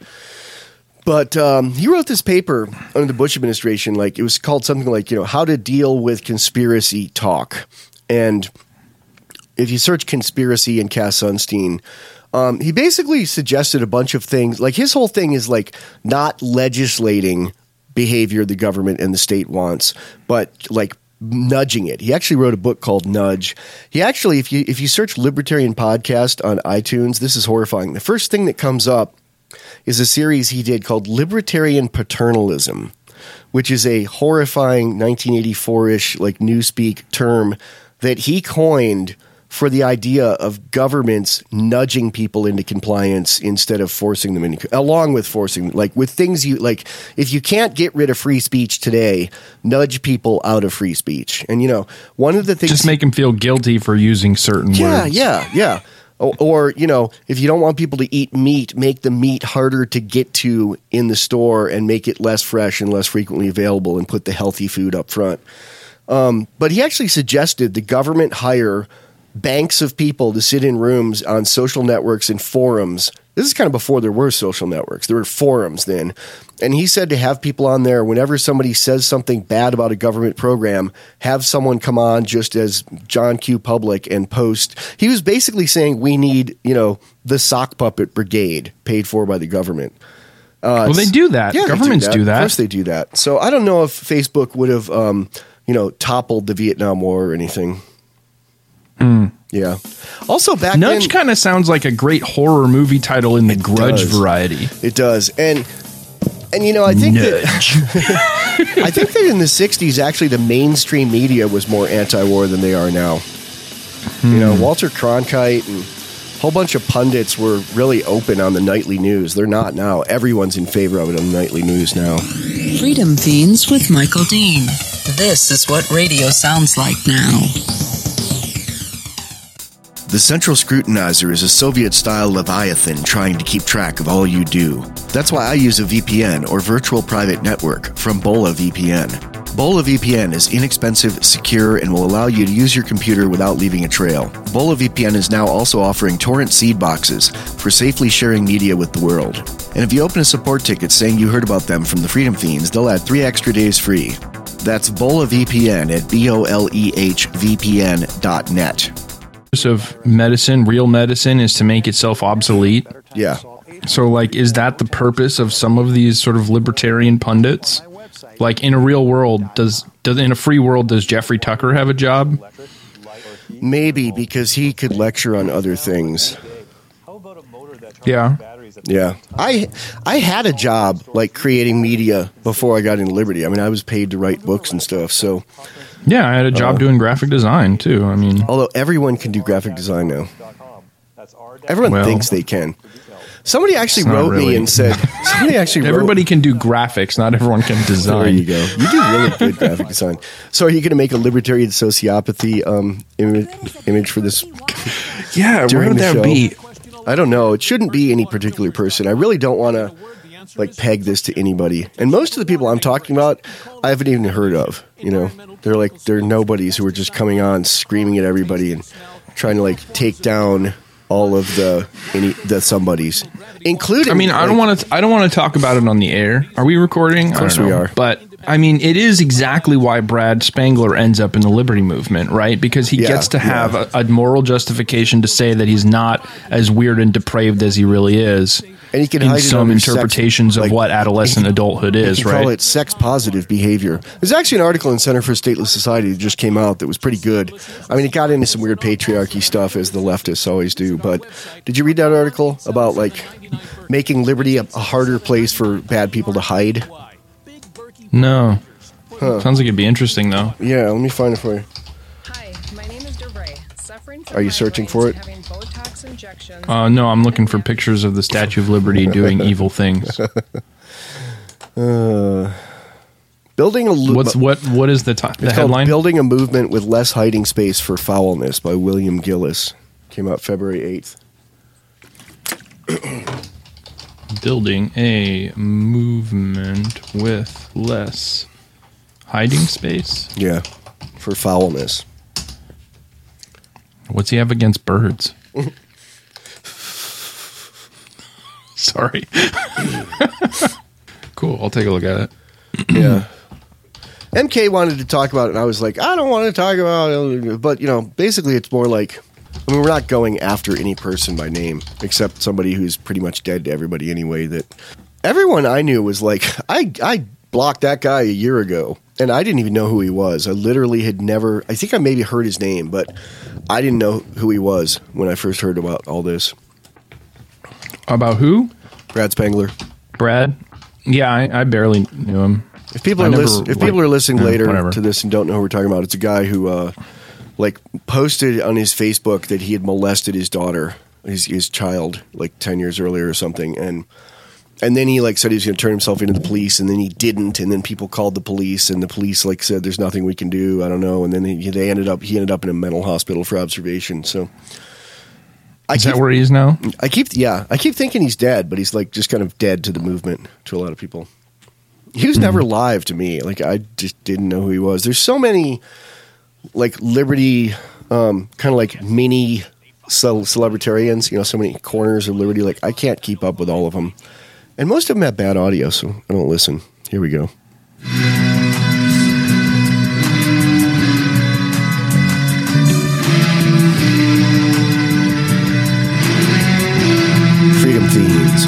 But um, he wrote this paper under the Bush administration, like it was called something like, you know, how to deal with conspiracy talk. And if you search conspiracy and Cass Sunstein, um, he basically suggested a bunch of things. Like his whole thing is like not legislating behavior the government and the state wants, but like nudging it. He actually wrote a book called Nudge. He actually, if you if you search Libertarian Podcast on iTunes, this is horrifying. The first thing that comes up is a series he did called Libertarian Paternalism, which is a horrifying nineteen eighty-four-ish like newspeak term that he coined for the idea of governments nudging people into compliance instead of forcing them into, along with forcing, like with things you, like if you can't get rid of free speech today, nudge people out of free speech. And, you know, one of the things... Just make them feel guilty for using certain Yeah, words. yeah, yeah. Or, or, you know, if you don't want people to eat meat, make the meat harder to get to in the store and make it less fresh and less frequently available and put the healthy food up front. Um, but he actually suggested the government hire banks of people to sit in rooms on social networks and forums This is kind of before there were social networks. There were forums then. And he said to have people on there, whenever somebody says something bad about a government program, have someone come on just as John Q. Public and post. He was basically saying we need, you know, the sock puppet brigade paid for by the government. Uh, well, they do that. Yeah, Governments do, that. do that. Of course they do that. So I don't know if Facebook would have, um, you know, toppled the Vietnam War or anything. Mm. Yeah. Also, back Nudge then, kind of sounds like a great horror movie title in the Grudge does. variety. It does, and and you know, I think that I think that in the sixties, actually, the mainstream media was more anti-war than they are now. Hmm. You know, Walter Cronkite and a whole bunch of pundits were really open on the nightly news. They're not now. Everyone's in favor of it on the nightly news now. Freedom Fiends with Michael Dean. This is what radio sounds like now. The Central Scrutinizer is a Soviet-style Leviathan trying to keep track of all you do. That's why I use a V P N, or virtual private network, from Bola V P N. Bola V P N is inexpensive, secure, and will allow you to use your computer without leaving a trail. Bola V P N is now also offering torrent seed boxes for safely sharing media with the world. And if you open a support ticket saying you heard about them from the Freedom Fiends, they'll add three extra days free. That's Bola V P N at B O L E H V P N dot net. Of medicine, real medicine, is to make itself obsolete. Yeah. So, like, is that the purpose of some of these sort of libertarian pundits? Like, in a real world, does, does in a free world, does Jeffrey Tucker have a job? Maybe, because he could lecture on other things. Yeah. Yeah. I I had a job, like, creating media before I got into Liberty. I mean, I was paid to write books and stuff, so... Yeah, I had a job uh, doing graphic design, too. I mean... Although everyone can do graphic design now. Everyone well, thinks they can. Somebody actually wrote really. me and said... Somebody actually Everybody wrote, can do graphics, not everyone can design. There you go. You do really good graphic design. So are you going to make a libertarian sociopathy um, image, image for this? Yeah, where would that show? be? I don't know. It shouldn't be any particular person. I really don't want to like peg this to anybody. And most of the people I'm talking about, I haven't even heard of. You know, they're like they're nobodies who are just coming on screaming at everybody and trying to like take down all of the any the somebodies, including. I mean, I don't like, want to. I don't want to talk about it on the air. Are we recording? Of course we are. But I mean, it is exactly why Brad Spangler ends up in the Liberty Movement, right? Because he Yeah, gets to have yeah. a, a moral justification to say that he's not as weird and depraved as he really is. And he can in hide it some under interpretations sex, of like, what adolescent adulthood is, you can right? call it sex positive behavior. There's actually an article in Center for Stateless Society that just came out that was pretty good. I mean, it got into some weird patriarchy stuff, as the leftists always do. But did you read that article about like making Liberty a, a harder place for bad people to hide? No. Huh. Sounds like it'd be interesting, though. Yeah, let me find it for you. Hi, my name is DeRay. Suffering from Are you searching for it? having Botox injections. Uh, no, I'm looking for pictures of the Statue of Liberty doing evil things. Uh, building a lo- What's what? What is the, t- the It's called headline? Building a Movement with Less Hiding Space for Foulness by William Gillis. Came out February eighth. Building a movement with less hiding space. Yeah, for foulness. What's he have against birds? Sorry. Cool. I'll take a look at it. Yeah. M K wanted to talk about it, and I was like, I don't want to talk about it. But, you know, basically it's more like, I mean, we're not going after any person by name, except somebody who's pretty much dead to everybody anyway. That everyone I knew was like, I, I blocked that guy a year ago, and I didn't even know who he was. I literally had never, I think I maybe heard his name, but I didn't know who he was when I first heard about all this. About who? Brad Spangler. Brad? Yeah, I, I barely knew him. If people I are never, listen, if like, people are listening yeah, later whatever. to this and don't know who we're talking about, it's a guy who uh, like posted on his Facebook that he had molested his daughter, his his child, like ten years earlier or something, and and then he like said he was going to turn himself into the police, and then he didn't, and then people called the police, and the police like said there's nothing we can do, I don't know, and then he, they ended up he ended up in a mental hospital for observation. So I Is keep, that where he is now? I keep yeah I keep thinking he's dead, but he's like just kind of dead to the movement to a lot of people. He was never live to me. Like, I just didn't know who he was. There's so many, like, Liberty, um, kind of like mini ce- celebritarians, you know, so many corners of liberty. Like, I can't keep up with all of them. And most of them have bad audio, so I don't listen. Here we go. Freedom Fiends.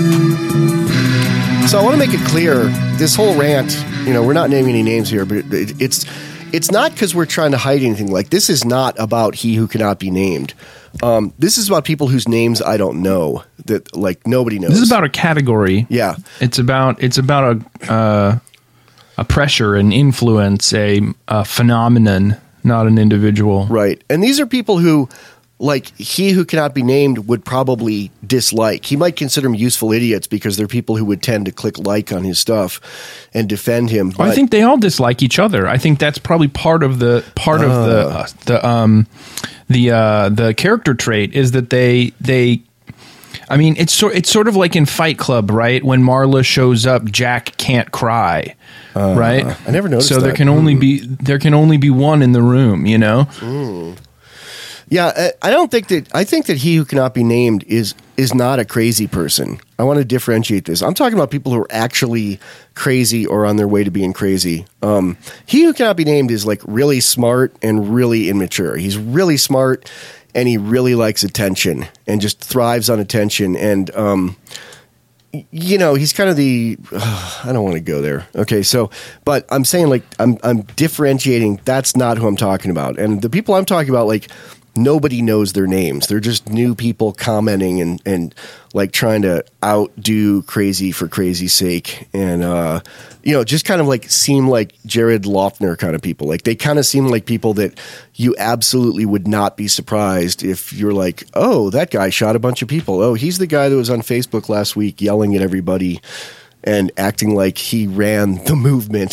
So I want to make it clear, this whole rant, you know, we're not naming any names here, but it, it's it's not because we're trying to hide anything. Like, this is not about he who cannot be named. Um, this is about people whose names I don't know, that like nobody knows. This is about a category. Yeah, it's about it's about a uh, a pressure, an influence, a, a phenomenon, not an individual. Right, and these are people who, like, he who cannot be named would probably dislike. He might consider them useful idiots because they're people who would tend to click like on his stuff and defend him. But I think they all dislike each other. I think that's probably part of the part uh, of the uh, the um the uh, the character trait is that they they. I mean, it's sort it's sort of like in Fight Club, right? When Marla shows up, Jack can't cry, uh, right? I never noticed. So that. there can only mm. be there can only be one in the room, you know. Mm. Yeah, I don't think that. I think that he who cannot be named is is not a crazy person. I want to differentiate this. I'm talking about people who are actually crazy or on their way to being crazy. Um, he who cannot be named is like really smart and really immature. He's really smart and he really likes attention and just thrives on attention. And um, you know, he's kind of the. Uh, I don't want to go there. Okay, so, but I'm saying like I'm I'm differentiating. That's not who I'm talking about. And the people I'm talking about, like. Nobody knows their names. They're just new people commenting and, and like trying to outdo crazy for crazy's sake. And, uh, you know, just kind of like seem like Jared Loughner kind of people. Like they kind of seem like people that you absolutely would not be surprised if you're like, oh, that guy shot a bunch of people. Oh, he's the guy that was on Facebook last week yelling at everybody and acting like he ran the movement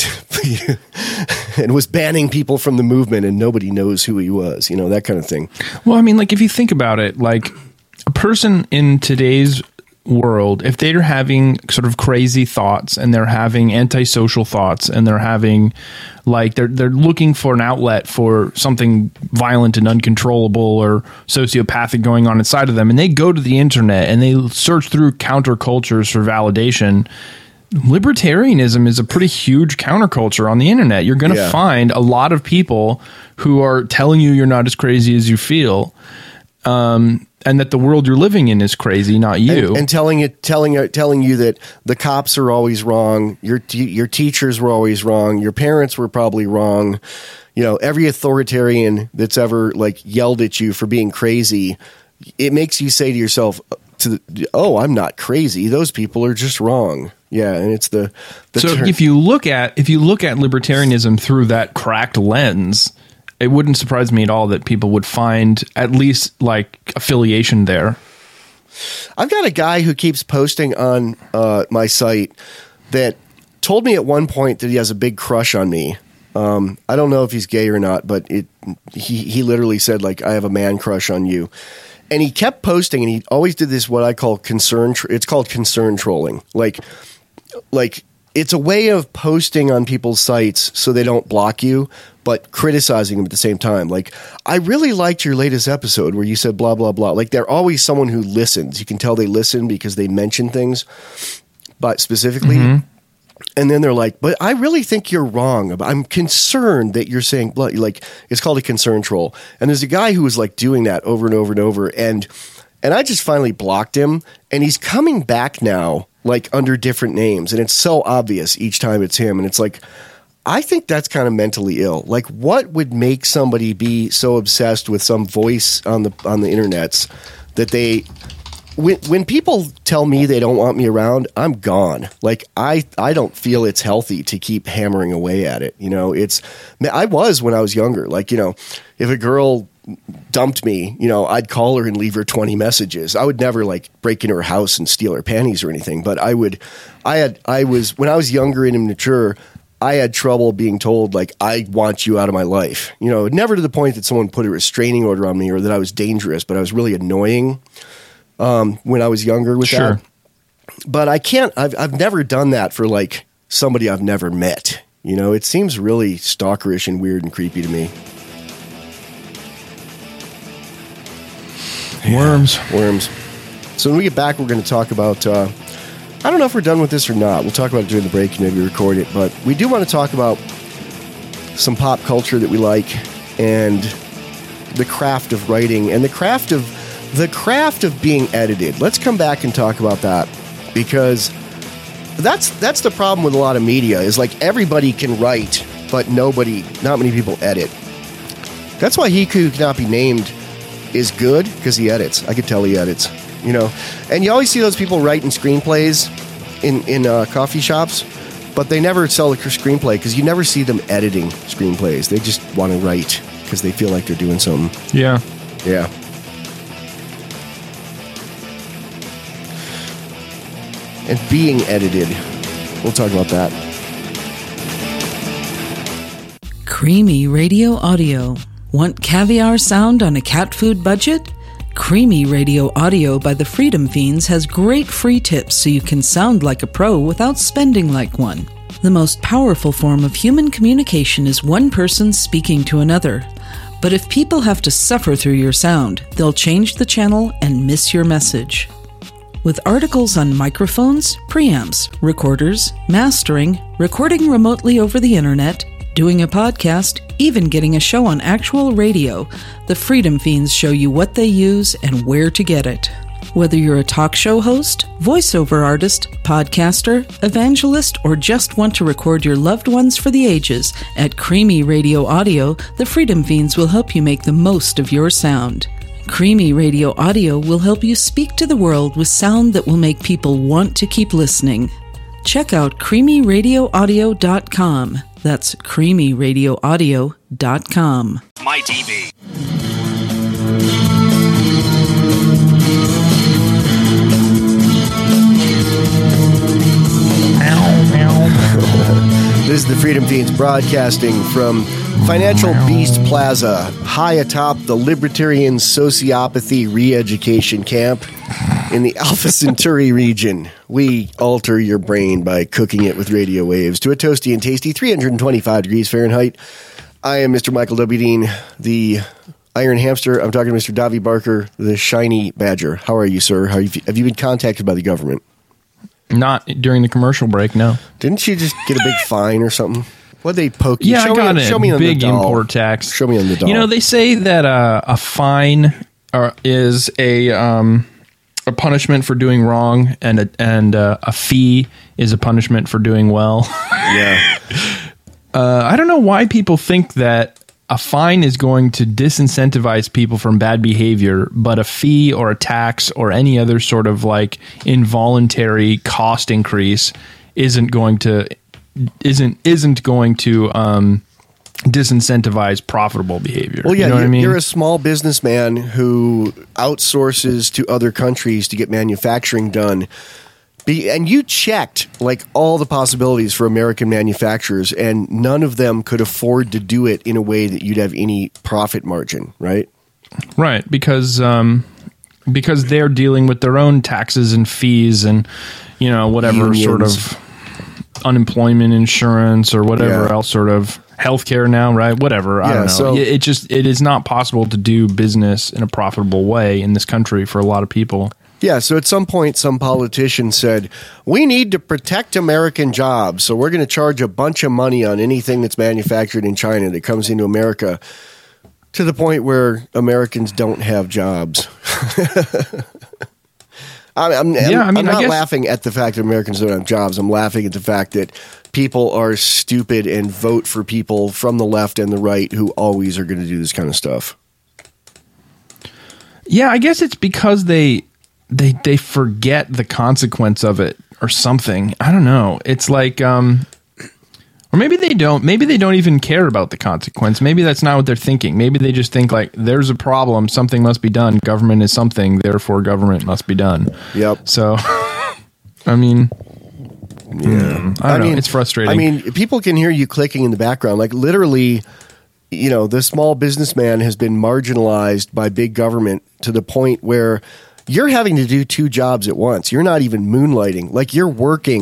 and was banning people from the movement and nobody knows who he was, you know, that kind of thing. Well, I mean, like if you think about it, like a person in today's world, if they're having sort of crazy thoughts and they're having antisocial thoughts and they're having like they're they're looking for an outlet for something violent and uncontrollable or sociopathic going on inside of them, and they go to the internet and they search through countercultures for validation. Libertarianism is a pretty huge counterculture on the internet. You're going to yeah. find a lot of people who are telling you you're not as crazy as you feel. Um, and that the world you're living in is crazy, not you. And, and telling it, telling it, telling you that the cops are always wrong. Your your teachers were always wrong. Your parents were probably wrong. You know, every authoritarian that's ever like yelled at you for being crazy, it makes you say to yourself, "To the, oh, I'm not crazy. Those people are just wrong." Yeah, and it's the, the so ter- if you look at if you look at libertarianism through that cracked lens. It wouldn't surprise me at all that people would find at least like affiliation there. I've got a guy who keeps posting on uh, my site that told me at one point that he has a big crush on me. Um, I don't know if he's gay or not, but it he he literally said like I have a man crush on you, and he kept posting, and he always did this what I call concern. Tr- it's called concern trolling, like like. It's a way of posting on people's sites so they don't block you, but criticizing them at the same time. Like, I really liked your latest episode where you said blah, blah, blah. Like, they're always someone who listens. You can tell they listen because they mention things, but specifically. Mm-hmm. And then they're like, but I really think you're wrong. I'm concerned that you're saying blah. Like, it's called a concern troll. And there's a guy who was like doing that over and over and over. And, and I just finally blocked him, and he's coming back now. Like under different names, and it's so obvious each time it's him, and it's like I think that's kind of mentally ill. Like, what would make somebody be so obsessed with some voice on the on the internets that they when when people tell me they don't want me around, I'm gone. Like I I don't feel it's healthy to keep hammering away at it. You know, it's I was when I was younger. Like, you know, if a girl dumped me, you know, I'd call her and leave her twenty messages. I would never like break into her house and steal her panties or anything, but I would, I had, I was, when I was younger and immature, I had trouble being told like, I want you out of my life, you know, never to the point that someone put a restraining order on me or that I was dangerous, but I was really annoying um, when I was younger with sure. that. But I can't, I've, I've never done that for like somebody I've never met, you know, it seems really stalkerish and weird and creepy to me. Worms. Worms. So when we get back, we're going to talk about, uh, I don't know if we're done with this or not. We'll talk about it during the break and maybe record it. But we do want to talk about some pop culture that we like and the craft of writing and the craft of the craft of being edited. Let's come back and talk about that, because that's that's the problem with a lot of media is like everybody can write, but nobody, not many people edit. That's why He Who Cannot Be Named is good, because he edits. I could tell he edits, you know. And you always see those people writing screenplays in in uh, coffee shops, but they never sell a screenplay because you never see them editing screenplays. They just want to write because they feel like they're doing something. Yeah. Yeah. And being edited. We'll talk about that. Creamy Radio Audio. Want caviar sound on a cat food budget? Creamy Radio Audio by the Freedom Fiends has great free tips so you can sound like a pro without spending like one. The most powerful form of human communication is one person speaking to another. But if people have to suffer through your sound, they'll change the channel and miss your message. With articles on microphones, preamps, recorders, mastering, recording remotely over the internet, doing a podcast, even getting a show on actual radio, the Freedom Fiends show you what they use and where to get it. Whether you're a talk show host, voiceover artist, podcaster, evangelist, or just want to record your loved ones for the ages, at Creamy Radio Audio, the Freedom Fiends will help you make the most of your sound. Creamy Radio Audio will help you speak to the world with sound that will make people want to keep listening. Check out creamy radio audio dot com. That's creamy radio audio dot com. My T V. This is the Freedom Fiends broadcasting from Financial Beast Plaza, high atop the Libertarian Sociopathy Re-Education Camp in the Alpha Centauri region. We alter your brain by cooking it with radio waves to a toasty and tasty three hundred twenty-five degrees Fahrenheit. I am Mister Michael W. Dean, the Iron Hamster. I'm talking to Mister Davy Barker, the Shiny Badger. How are you, sir? How have you, have you been contacted by the government? Not during the commercial break, no. Didn't you just get a big fine or something? What'd they poke you? Yeah, show I got me, a show me on big the doll. import tax. Show me on the doll. You know, they say that uh, a fine uh, is a um, a punishment for doing wrong, and a, and uh, a fee is a punishment for doing well. Yeah. uh, I don't know why people think that a fine is going to disincentivize people from bad behavior, but a fee or a tax or any other sort of like involuntary cost increase isn't going to isn't isn't going to um, disincentivize profitable behavior. Well, yeah, you know you're, what I mean? you're a small businessman who outsources to other countries to get manufacturing done. Be, and you checked like all the possibilities for American manufacturers, and none of them could afford to do it in a way that you'd have any profit margin, right? Right, because um, because they're dealing with their own taxes and fees and, you know, whatever Unions. sort of unemployment insurance or whatever Yeah. else sort of healthcare now, right? Whatever. I Yeah, don't know. so- it, it just it is not possible to do business in a profitable way in this country for a lot of people. Yeah, so at some point, some politician said, we need to protect American jobs, so we're going to charge a bunch of money on anything that's manufactured in China that comes into America, to the point where Americans don't have jobs. I'm, I'm, Yeah, I mean, I'm I not guess- laughing at the fact that Americans don't have jobs. I'm laughing at the fact that people are stupid and vote for people from the left and the right who always are going to do this kind of stuff. Yeah, I guess it's because they they they forget the consequence of it or something. I don't know. It's like um or maybe they don't maybe they don't even care about the consequence. Maybe that's not what they're thinking. Maybe they just think like there's a problem, something must be done. Government is something, therefore government must be done. Yep. So I mean Yeah. I don't know. It's frustrating. I mean, people can hear you clicking in the background. Like literally, you know, the small businessman has been marginalized by big government to the point where you're having to do two jobs at once. You're not even moonlighting. Like you're working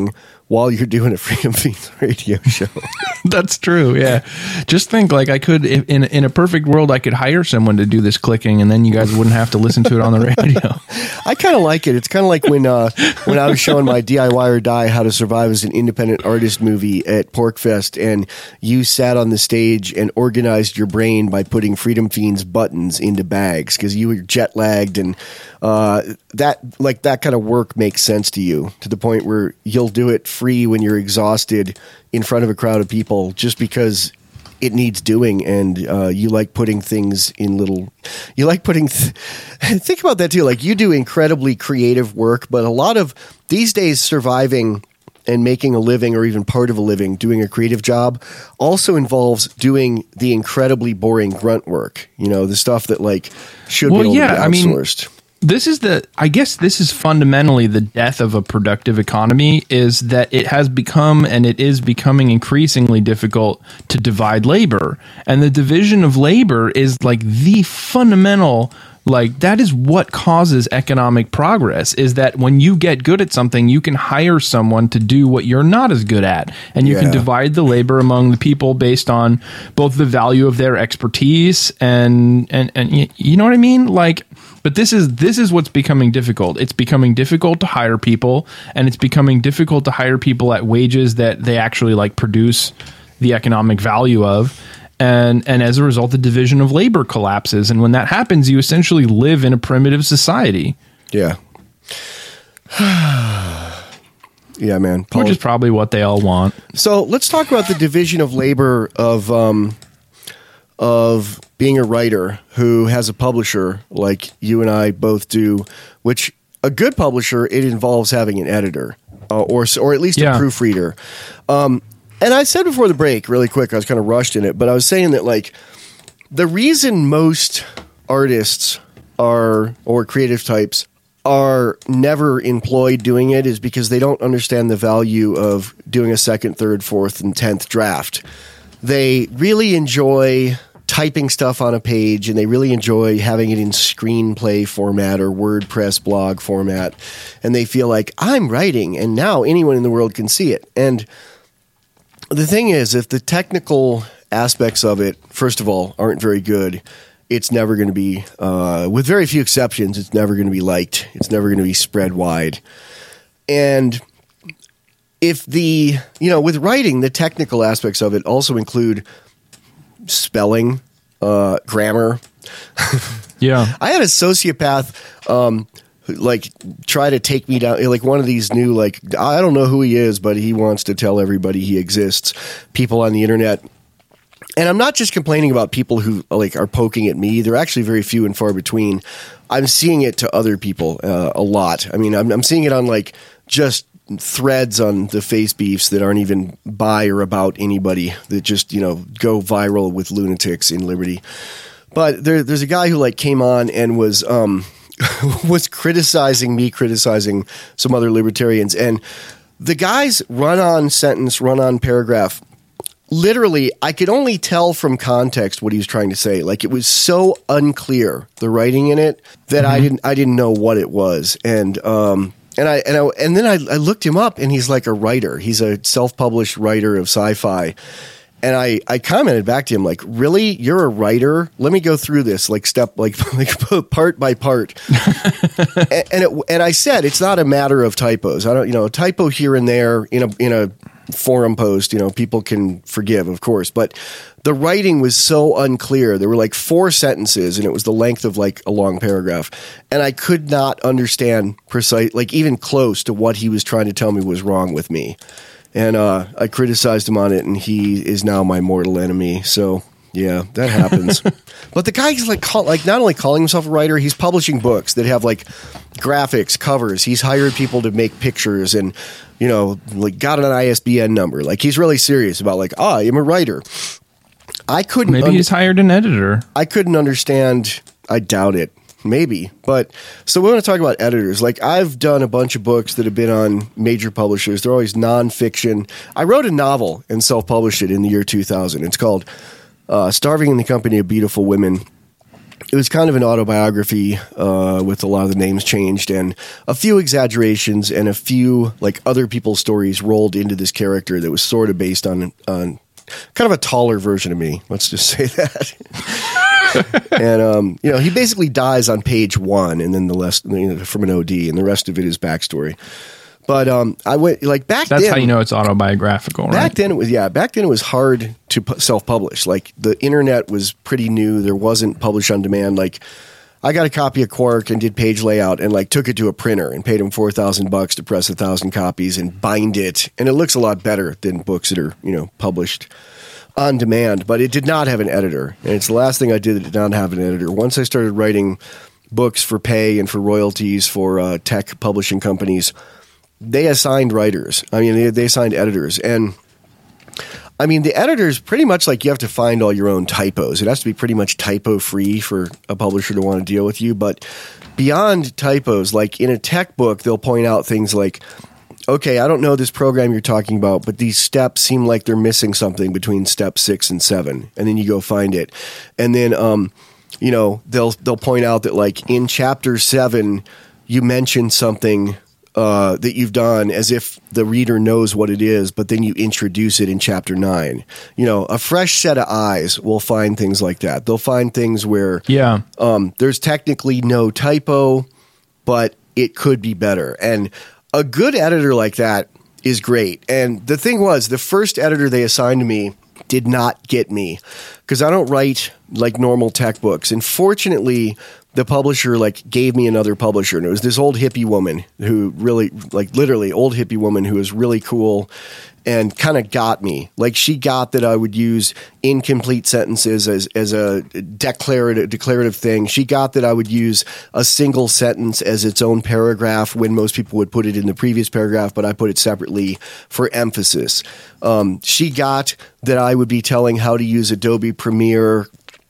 while you're doing a Freedom Feens radio show. That's true. Yeah. Just think like I could, if, in, in a perfect world, I could hire someone to do this clicking and then you guys wouldn't have to listen to it on the radio. I kind of like it. It's kind of like when, uh, when I was showing my D I Y or Die How to Survive as an Independent Artist movie at PorkFest, and you sat on the stage and organized your brain by putting Freedom Feens buttons into bags because you were jet lagged, and uh, that like that kind of work makes sense to you to the point where you'll do it free when you're exhausted in front of a crowd of people just because it needs doing, and uh, you like putting things in little you like putting th- think about that too. Like, you do incredibly creative work, but a lot of these days surviving and making a living, or even part of a living doing a creative job, also involves doing the incredibly boring grunt work, you know, the stuff that like should well, be able yeah, to be outsourced. I mean, this is the, I guess this is fundamentally the death of a productive economy, is that it has become, and it is becoming increasingly difficult to divide labor. And the division of labor is like the fundamental, like that is what causes economic progress, is that when you get good at something, you can hire someone to do what you're not as good at. And you Yeah. can divide the labor among the people based on both the value of their expertise and, and, and y- you know what I mean? Like, but this is this is what's becoming difficult. It's becoming difficult to hire people, and it's becoming difficult to hire people at wages that they actually like produce the economic value of. And and as a result, the division of labor collapses. And when that happens, you essentially live in a primitive society. Yeah. Yeah, man. Which Poli- is probably what they all want. So let's talk about the division of labor of um, of being a writer who has a publisher like you and I both do, which a good publisher, it involves having an editor uh, or or at least Yeah. a proofreader. Um, and I said before the break, really quick, I was kind of rushed in it, but I was saying that like the reason most artists are, or creative types, are never employed doing it is because they don't understand the value of doing a second, third, fourth, and tenth draft. They really enjoy typing stuff on a page, and they really enjoy having it in screenplay format or WordPress blog format. And they feel like, I'm writing, and now anyone in the world can see it. And the thing is, if the technical aspects of it, first of all, aren't very good, it's never going to be, uh, with very few exceptions, it's never going to be liked. It's never going to be spread wide. And if the, you know, with writing, the technical aspects of it also include spelling, uh, grammar. Yeah. I had a sociopath, um, who, like, try to take me down, like one of these new, like, I don't know who he is, but he wants to tell everybody he exists, people on the internet. And I'm not just complaining about people who like are poking at me. They're actually very few and far between. I'm seeing it to other people uh, a lot. I mean, I'm, I'm seeing it on like just threads on the face beefs that aren't even by or about anybody, that just, you know, go viral with lunatics in Liberty. But there, there's a guy who like came on and was um, was criticizing me, criticizing some other libertarians, and the guy's run-on sentence, run-on paragraph. Literally, I could only tell from context what he was trying to say. Like, it was so unclear, the writing in it, that mm-hmm. I didn't I didn't know what it was. And um and I and I and then I, I looked him up, and he's like a writer. He's a self-published writer of sci-fi. And I, I commented back to him like, really? You're a writer? Let me go through this like step like like part by part. and and, it, and I said it's not a matter of typos. I don't, you know, a typo here and there in a in a forum post, you know, people can forgive, of course, but the writing was so unclear. There were like four sentences, and it was the length of like a long paragraph, and I could not understand precise, like even close to what he was trying to tell me was wrong with me. And uh, I criticized him on it, and he is now my mortal enemy. So yeah, that happens. But the guy's like, call, like not only calling himself a writer, he's publishing books that have like graphics, covers. He's hired people to make pictures, and you know, like got an I S B N number. Like he's really serious about like, ah, I am a writer. I couldn't. Maybe un- he's hired an editor. I couldn't understand. I doubt it. Maybe. But so we want to talk about editors. Like I've done a bunch of books that have been on major publishers. They're always nonfiction. I wrote a novel and self-published it in the year two thousand. It's called uh, Starving in the Company of Beautiful Women. it was kind of an autobiography uh, with a lot of the names changed and a few exaggerations and a few like other people's stories rolled into this character that was sort of based on on kind of a taller version of me. Let's just say that. And um, you know, he basically dies on page one, and then the rest, you know, from an O D, and the rest of it is backstory. But um, I went like back That's then. how you know it's autobiographical, right? Back then, it was yeah. Back then, it was hard to pu- self-publish. Like the internet was pretty new. There wasn't publish on demand. Like I got a copy of Quark and did page layout and like took it to a printer and paid him four thousand bucks to press a thousand copies and bind it. And it looks a lot better than books that are you know published on demand. But it did not have an editor, and it's the last thing I did that did not have an editor. Once I started writing books for pay and for royalties for uh, tech publishing companies, they assigned writers. I mean, they, they assigned editors. And I mean, the editors pretty much like you have to find all your own typos. It has to be pretty much typo free for a publisher to want to deal with you. But beyond typos, like in a tech book, they'll point out things like, okay, I don't know this program you're talking about, but these steps seem like they're missing something between step six and seven. And then you go find it. And then, um, you know, they'll, they'll point out that like in chapter seven, you mentioned something Uh, that you've done as if the reader knows what it is, but then you introduce it in chapter nine. You know, a fresh set of eyes will find things like that. They'll find things where yeah, um, there's technically no typo, but it could be better. And a good editor like that is great. And the thing was, the first editor they assigned to me did not get me because I don't write like normal tech books. And fortunately, the publisher like gave me another publisher, and it was this old hippie woman who really, like literally old hippie woman who was really cool and kind of got me. Like she got that I would use incomplete sentences as as a declarative declarative thing. She got that I would use a single sentence as its own paragraph when most people would put it in the previous paragraph, but I put it separately for emphasis. Um, she got that I would be telling how to use Adobe Premiere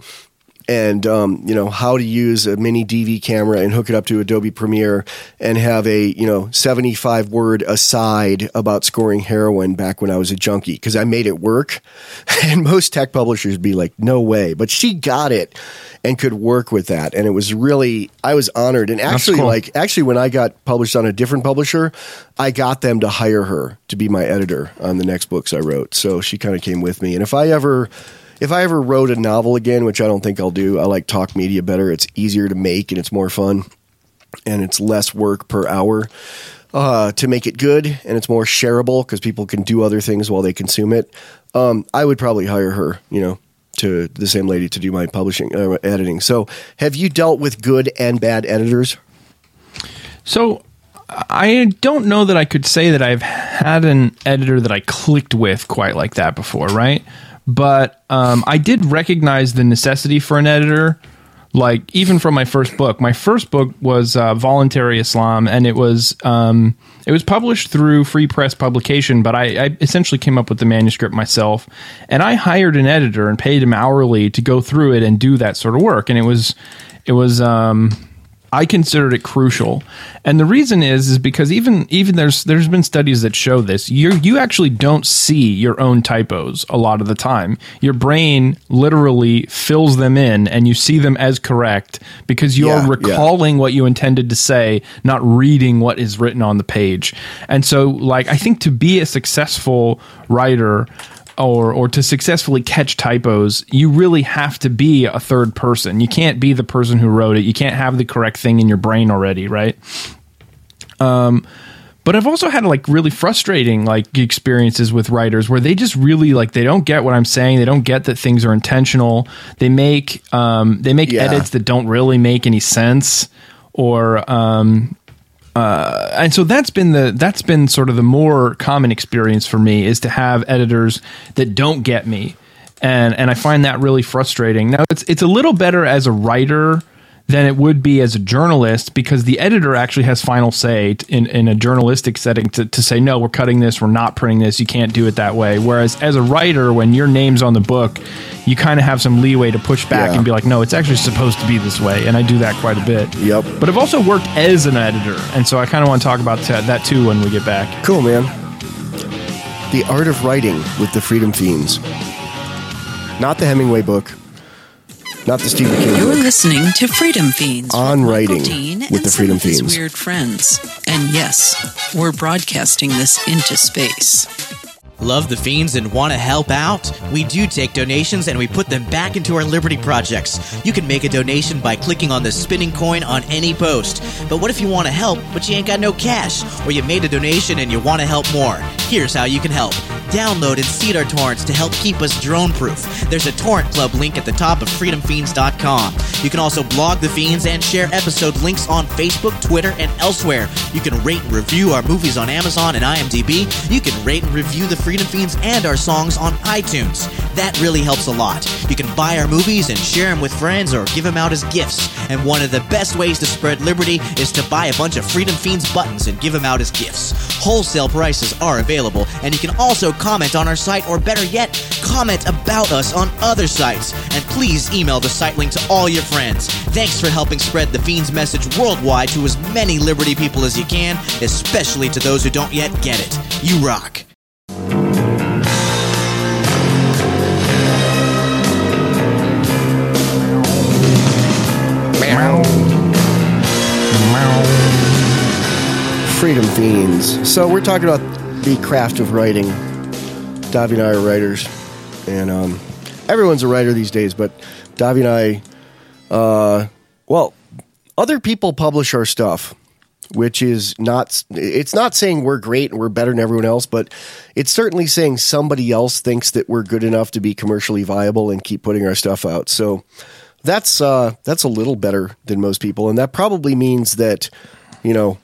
and, um, you know, how to use a mini D V camera and hook it up to Adobe Premiere and have a, you know, seventy-five word aside about scoring heroin back when I was a junkie because I made it work. And most tech publishers would be like, no way. But she got it and could work with that. And it was really, I was honored. And actually, cool. like, actually, when I got published on a different publisher, I got them to hire her to be my editor on the next books I wrote. So she kind of came with me. And if I ever... If I ever wrote a novel again, which I don't think I'll do, I like talk media better. It's easier to make and it's more fun and it's less work per hour uh, to make it good and it's more shareable because people can do other things while they consume it. Um, I would probably hire her, you know, to the same lady to do my publishing, uh, editing. So have you dealt with good and bad editors? So I don't know that I could say that I've had an editor that I clicked with quite like that before, right? But um, I did recognize the necessity for an editor, like even from my first book. My first book was uh, Voluntary Islam, and it was um, it was published through Free Press Publication, but I, I essentially came up with the manuscript myself. And I hired an editor and paid him hourly to go through it and do that sort of work. And it was it was um, I considered it crucial. And the reason is is because even even there's there's been studies that show this. You you actually don't see your own typos a lot of the time. Your brain literally fills them in and you see them as correct because you're Yeah, recalling yeah. what you intended to say, not reading what is written on the page. And so like I think to be a successful writer or or to successfully catch typos, you really have to be a third person. You can't be the person who wrote it. You can't have the correct thing in your brain already, right? Um, but I've also had like really frustrating like experiences with writers where they just really like they don't get what I'm saying. They don't get that things are intentional. They make um, they make Yeah. edits that don't really make any sense, or um, Uh, and so that's been the that's been sort of the more common experience for me is to have editors that don't get me, and and I find that really frustrating. Now it's it's a little better as a writer than it would be as a journalist because the editor actually has final say in, in a journalistic setting to, to say, no, we're cutting this, we're not printing this, you can't do it that way. Whereas as a writer, when your name's on the book, you kind of have some leeway to push back Yeah. and be like, no, it's actually supposed to be this way. And I do that quite a bit. Yep. But I've also worked as an editor. And so I kind of want to talk about t- that too when we get back. Cool, man. The Art of Writing with the Freedom Fiends. Not the Hemingway book. not the Stephen King You're book. listening to Freedom Fiends On with Writing Michael Dean with and the some Freedom of his Fiends. weird friends. And yes, we're broadcasting this into space. Love the Fiends and want to help out? We do take donations and we put them back into our Liberty projects. You can make a donation by clicking on the spinning coin on any post. But what if you want to help, but you ain't got no cash? Or you made a donation and you want to help more? Here's how you can help. Download and seed our torrents to help keep us drone-proof. There's a torrent club link at the top of freedom fiends dot com. You can also blog the Fiends and share episode links on Facebook, Twitter, and elsewhere. You can rate and review our movies on Amazon and IMDb. You can rate and review the Freedom Fiends and our songs on iTunes. That really helps a lot. You can buy our movies and share them with friends or give them out as gifts. And one of the best ways to spread liberty is to buy a bunch of Freedom Fiends buttons and give them out as gifts. Wholesale prices are available, and you can also comment on our site, or better yet, comment about us on other sites. And please email the site link to all your friends. Thanks for helping spread the Fiends message worldwide to as many liberty people as you can, especially to those who don't yet get it. You rock. Freedom Fiends. So we're talking about the craft of writing. Davi and I are writers, and um, everyone's a writer these days, but Davi and I, uh, well, other people publish our stuff, which is not, it's not saying we're great and we're better than everyone else, but it's certainly saying somebody else thinks that we're good enough to be commercially viable and keep putting our stuff out. So that's, uh, that's a little better than most people, and that probably means that, you know,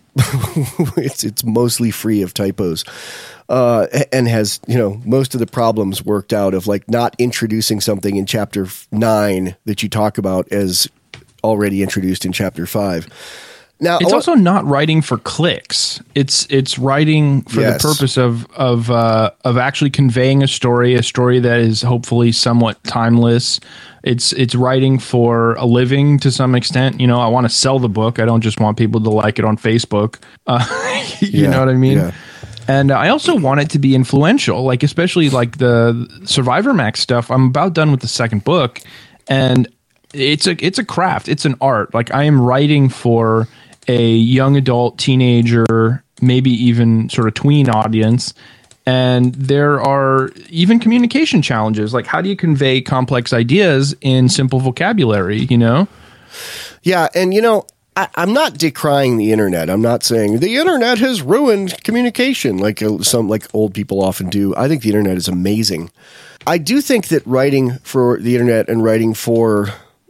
it's it's mostly free of typos, uh, and has, you know, most of the problems worked out of like not introducing something in chapter nine that you talk about as already introduced in chapter five. Now, it's also not writing for clicks. It's it's writing for Yes. the purpose of of uh, of actually conveying a story, a story that is hopefully somewhat timeless. It's it's writing for a living to some extent. You know, I want to sell the book. I don't just want people to like it on Facebook. Uh, you Yeah, know what I mean? yeah. And I also want it to be influential, like especially like the Survivor Max stuff. I'm about done with the second book, and it's a it's a craft. It's an art. Like I am writing for a young adult, teenager, maybe even sort of tween audience. And there are even communication challenges. Like, how do you convey complex ideas in simple vocabulary, you know? Yeah, and you know, I, I'm not decrying the internet. I'm not saying the internet has ruined communication like uh, some like old people often do. I think the internet is amazing. I do think that writing for the internet and writing for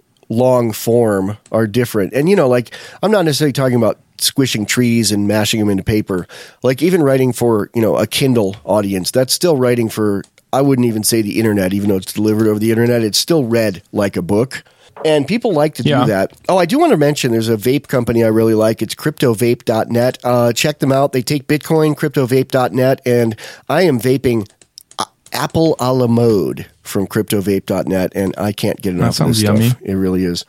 long form are different. And you know, like I'm not necessarily talking about squishing trees and mashing them into paper. Like even writing for, you know, a Kindle audience, that's still writing for, I wouldn't even say the internet, even though it's delivered over the internet, it's still read like a book. And people like to do Yeah. that. Oh, I do want to mention there's a vape company I really like. It's crypto vape dot net. Uh, check them out. They take Bitcoin, crypto vape dot net, and I am vaping uh, Apple a la mode from crypto vape dot net, and I can't get enough of this sounds yummy. stuff. It really is.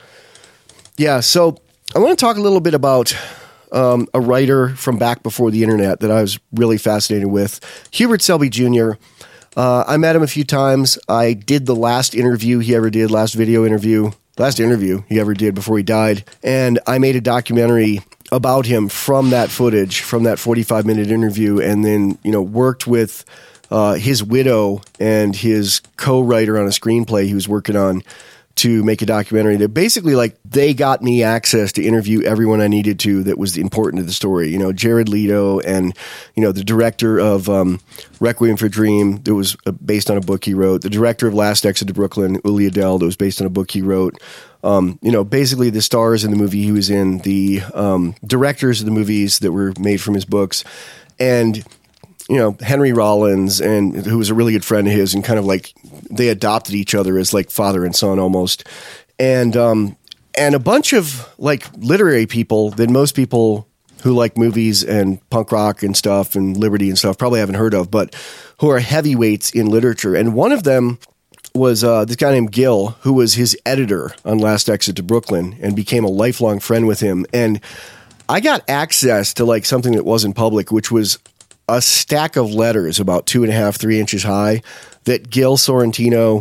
Yeah, so I want to talk a little bit about um, a writer from back before the internet that I was really fascinated with, Hubert Selby Junior Uh, I met him a few times. I did the last interview he ever did, last video interview, last interview he ever did before he died. And I made a documentary about him from that footage, from that forty-five minute interview, and then, you know, worked with uh, his widow and his co-writer on a screenplay he was working on to make a documentary that basically, like, they got me access to interview everyone I needed to that was important to the story. You know, Jared Leto and, you know, the director of um, Requiem for a Dream that was uh, based on a book he wrote, the director of Last Exit to Brooklyn, Uli Adel, that was based on a book he wrote. Um, you know, basically the stars in the movie he was in, the um, directors of the movies that were made from his books, and you know, Henry Rollins, and who was a really good friend of his, and kind of like they adopted each other as like father and son almost. And, um, and a bunch of like literary people that most people who like movies and punk rock and stuff and liberty and stuff probably haven't heard of, but who are heavyweights in literature. And one of them was uh, this guy named Gil, who was his editor on Last Exit to Brooklyn and became a lifelong friend with him. And I got access to like something that wasn't public, which was a stack of letters about two and a half, three inches high that Gil Sorrentino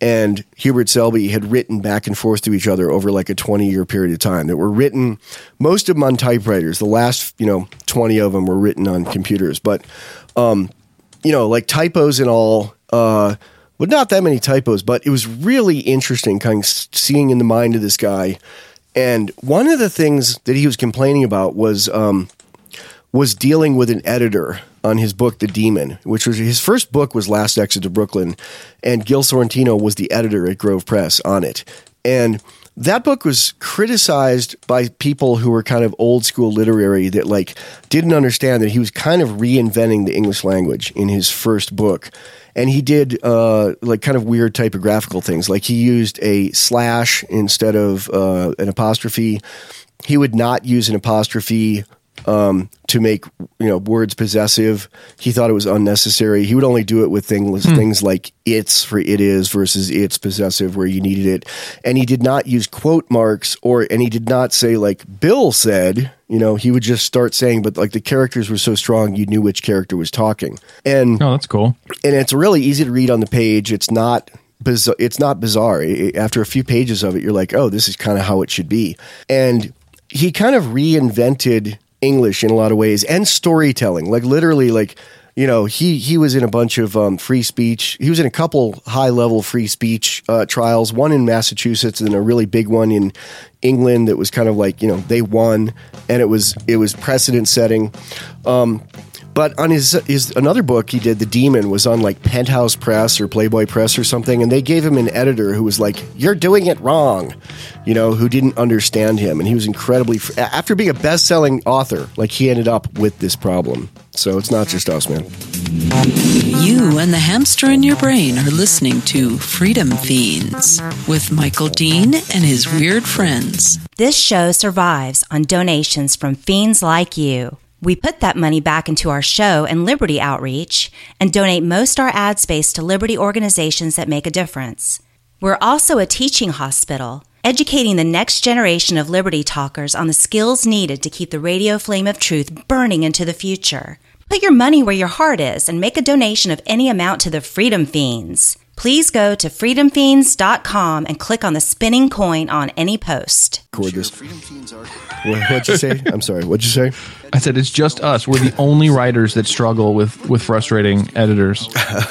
and Hubert Selby had written back and forth to each other over like a twenty-year period of time that were written, most of them on typewriters. The last, you know, twenty of them were written on computers. But, um, you know, like typos and all, uh, well, not that many typos, but it was really interesting kind of seeing in the mind of this guy. And one of the things that he was complaining about was um, was dealing with an editor on his book, The Demon, which was his first book was Last Exit to Brooklyn, and Gil Sorrentino was the editor at Grove Press on it. And that book was criticized by people who were kind of old school literary that like didn't understand that he was kind of reinventing the English language in his first book. And he did uh, like kind of weird typographical things. Like he used a slash instead of uh, an apostrophe. He would not use an apostrophe um, to make, you know, words possessive. He thought it was unnecessary. He would only do it with things, hmm. things like it's for it is versus it's possessive where you needed it. And he did not use quote marks or, and he did not say like Bill said, you know, he would just start saying, but like the characters were so strong, you knew which character was talking. And oh, that's cool. And it's really easy to read on the page. It's not bizarre. It's not bizarre. After a few pages of it, you're like, oh, this is kind of how it should be. And he kind of reinvented English in a lot of ways and storytelling. Like literally, like, you know, he he was in a bunch of um, free speech. He was in a couple high level free speech uh, trials, one in Massachusetts and a really big one in England that was kind of like, you know, they won and it was it was precedent setting. Um, but on his his another book he did, The Demon, was on like Penthouse Press or Playboy Press or something, and they gave him an editor who was like, "You're doing it wrong," you know, who didn't understand him, and he was incredibly after being a best-selling author, like he ended up with this problem. So it's not just us, man. You and the hamster in your brain are listening to Freedom Fiends with Michael Dean and his weird friends. This show survives on donations from fiends like you. We put that money back into our show and Liberty outreach and donate most our ad space to Liberty organizations that make a difference. We're also a teaching hospital, educating the next generation of Liberty talkers on the skills needed to keep the radio flame of truth burning into the future. Put your money where your heart is and make a donation of any amount to the Freedom Fiends. Please go to freedom fiends dot com and click on the spinning coin on any post. Record this. What, what'd you say? I'm sorry. What'd you say? I said it's just us. We're the only writers that struggle with, with frustrating editors.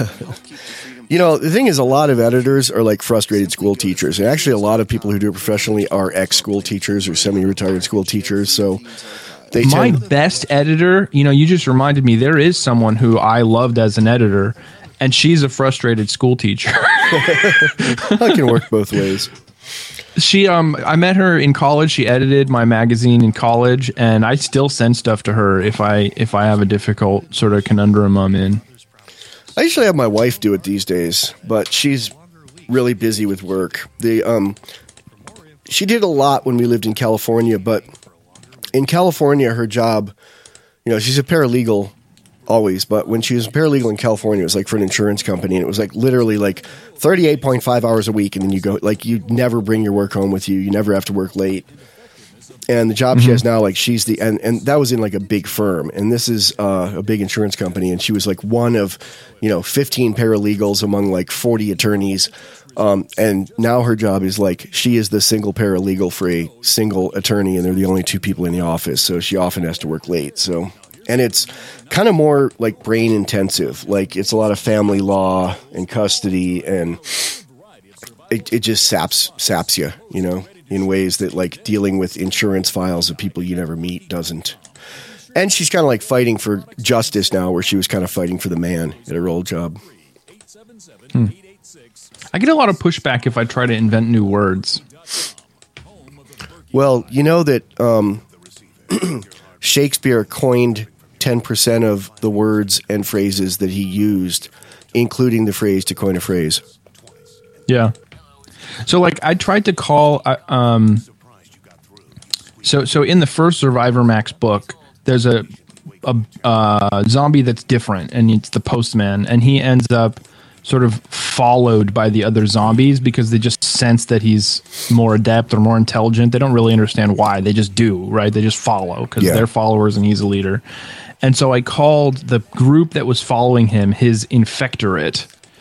You know, the thing is, a lot of editors are like frustrated school teachers. And actually, a lot of people who do it professionally are ex-school teachers or semi-retired school teachers. So they My tend- best editor, you know, you just reminded me, there is someone who I loved as an editor, and she's a frustrated school teacher. That can work both ways. She, um, I met her in college. She edited my magazine in college, and I still send stuff to her if I if I have a difficult sort of conundrum I'm in. I usually have my wife do it these days, but she's really busy with work. The um, she did a lot when we lived in California, but in California, her job, you know, she's a paralegal always, but when she was a paralegal in California, it was like for an insurance company, and it was like literally like thirty-eight point five hours a week, and then you go, like, you never bring your work home with you. You never have to work late. And the job mm-hmm. she has now, like, she's the, and, and that was in like a big firm, and this is uh, a big insurance company, and she was like one of, you know, fifteen paralegals among like forty attorneys. Um, and now her job is like, she is the single paralegal for a single attorney, and they're the only two people in the office. So she often has to work late. So, and it's kind of more like brain intensive. Like, it's a lot of family law and custody, and it, it just saps, saps you, you know, in ways that like dealing with insurance files of people you never meet doesn't. And she's kind of like fighting for justice now, where she was kind of fighting for the man at her old job. Hmm. I get a lot of pushback if I try to invent new words. Well, you know that um, Shakespeare coined ten percent of the words and phrases that he used, including the phrase to coin a phrase. Yeah. So, like, I tried to call... Uh, um, so, so in the first Survivor Max book, there's a, a uh, zombie that's different, and it's the postman, and he ends up sort of followed by the other zombies because they just sense that he's more adept or more intelligent. They don't really understand why. They just do, right? They just follow because yeah. they're followers and he's a leader. And so I called the group that was following him his infectorate.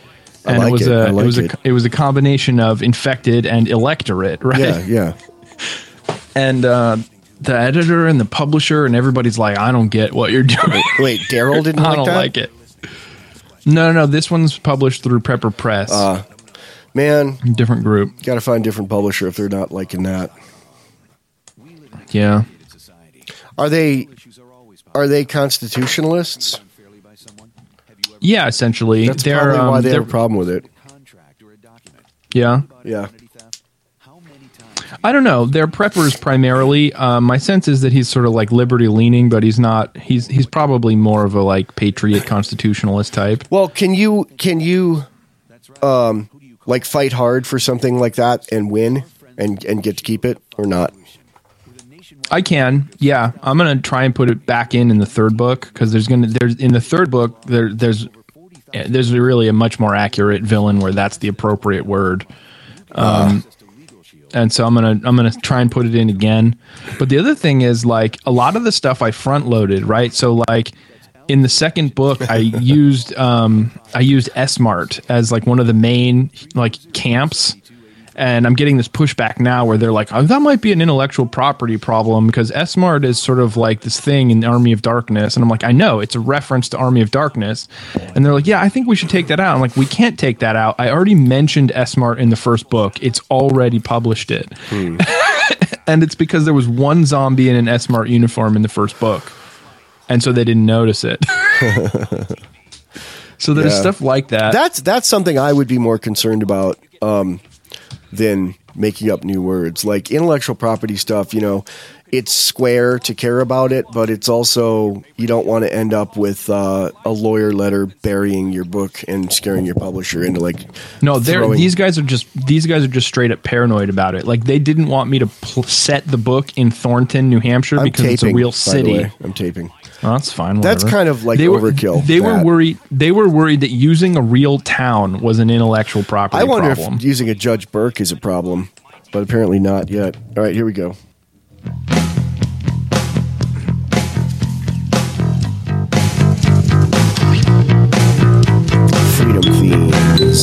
I and like it was it. a I like it was it. a it was a combination of infected and electorate, right? Yeah, yeah. And uh, the editor and the publisher and everybody's like, I don't get what you're doing. Wait, Daryl didn't I like don't that? like it. No, no, no. This one's published through Prepper Press. Uh, man, different group. Got to find a different publisher if they're not liking that. Yeah. Are they are they constitutionalists? Yeah, essentially. That's they're, probably um, why they they're- have a problem with it. Yeah. Yeah. I don't know. They're preppers primarily. Um, my sense is that he's sort of like liberty leaning, but he's not. He's he's probably more of a like patriot constitutionalist type. Well, can you can you um like fight hard for something like that and win and and get to keep it or not? I can. Yeah, I'm gonna try and put it back in in the third book because there's gonna there's in the third book there there's there's really a much more accurate villain where that's the appropriate word. Um, and so I'm gonna I'm gonna try and put it in again. But the other thing is like a lot of the stuff I front loaded, right? So like in the second book, I used um, I used S-Mart as like one of the main like camps. And I'm getting this pushback now where they're like, oh, that might be an intellectual property problem because S-Mart is sort of like this thing in Army of Darkness. And I'm like, I know, it's a reference to Army of Darkness. And they're like, yeah, I think we should take that out. I'm like, we can't take that out. I already mentioned S-Mart in the first book. It's already published it. Hmm. And it's because there was one zombie in an S-Mart uniform in the first book. And so they didn't notice it. So there's Yeah. stuff like that. That's that's something I would be more concerned about um, than making up new words. Like intellectual property stuff, you know, it's square to care about it, but it's also you don't want to end up with uh, a lawyer letter burying your book and scaring your publisher into like No, they're throwing- these guys are just these guys are just straight up paranoid about it. Like they didn't want me to pl- set the book in Thornton, New Hampshire, I'm because it's a taping, real by the city. way. I'm taping. Oh, that's fine. That's whatever. kind of like they were, overkill, They were that. worried. They were worried that using a real town was an intellectual property I wonder problem. if using a Judge Burke is a problem, but apparently not yet. All right, here we go. Freedom Fiends.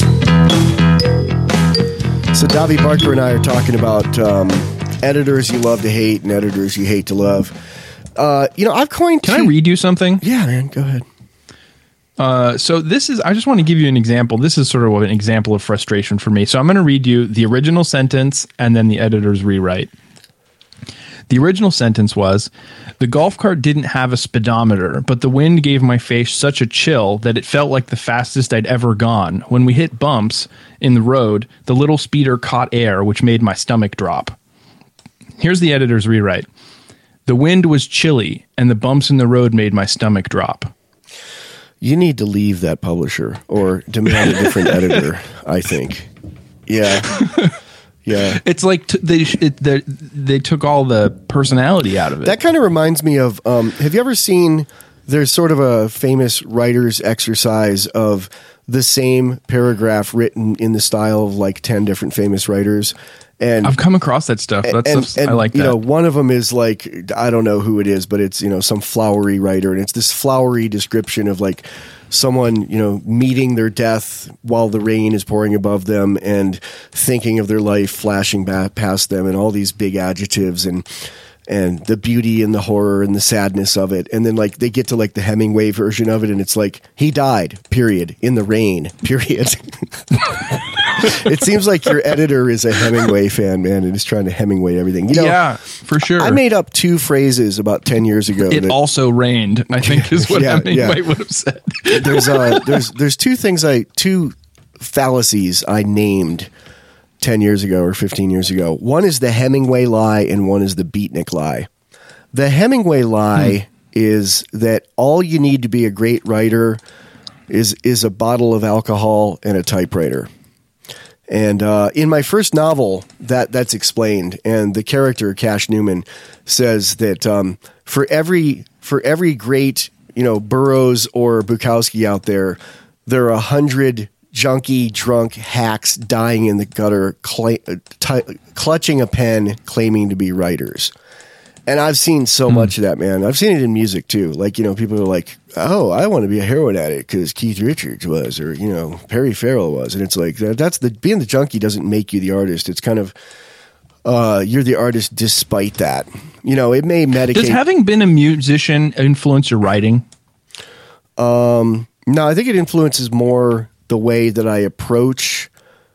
So Davi Barker and I are talking about um, editors you love to hate and editors you hate to love. Uh, you know, I've coined. Can I read you something? Yeah, man, go ahead. Uh, so this is, I just want to give you an example. This is sort of an example of frustration for me. So I'm going to read you the original sentence and then the editor's rewrite. The original sentence was, the golf cart didn't have a speedometer, but the wind gave my face such a chill that it felt like the fastest I'd ever gone. When we hit bumps in the road, the little speeder caught air, which made my stomach drop. Here's the editor's rewrite. The wind was chilly, and the bumps in the road made my stomach drop. You need to leave that publisher or demand a different editor, I think. Yeah. Yeah. It's like t- they, it, they they took all the personality out of it. That kind of reminds me of, um, have you ever seen, there's sort of a famous writer's exercise of the same paragraph written in the style of like ten different famous writers. And I've come across that stuff. That's and, stuff, and, I like that. You know, one of them is like, I don't know who it is, but it's, you know, some flowery writer. And it's this flowery description of like someone, you know, meeting their death while the rain is pouring above them and thinking of their life flashing back past them and all these big adjectives and, and the beauty and the horror and the sadness of it. And then like they get to like the Hemingway version of it and it's like, he died, period, in the rain, period. It seems like your editor is a Hemingway fan, man, and is trying to Hemingway everything. You know, yeah, for sure. I made up two phrases about ten years ago. It that, also rained, I think is what Yeah, Hemingway yeah. would have said. there's uh, there's there's two things I two fallacies I named ten years ago or fifteen years ago. One is the Hemingway lie, and one is the Beatnik lie. The Hemingway lie hmm. is that all you need to be a great writer is is a bottle of alcohol and a typewriter. And uh, in my first novel, that that's explained, and the character Cash Newman says that um, for every for every great, you know, Burroughs or Bukowski out there, there are a hundred junkie drunk hacks dying in the gutter, cl- t- clutching a pen, claiming to be writers. And I've seen so mm. much of that, man. I've seen it in music too. Like, you know, people are like, oh, I want to be a heroin addict because Keith Richards was, or, you know, Perry Farrell was. And it's like, that's the, being the junkie doesn't make you the artist. It's kind of, uh, you're the artist despite that. You know, it may medicate. Does having been a musician influence your writing? Um, no, I think it influences more the way that I approach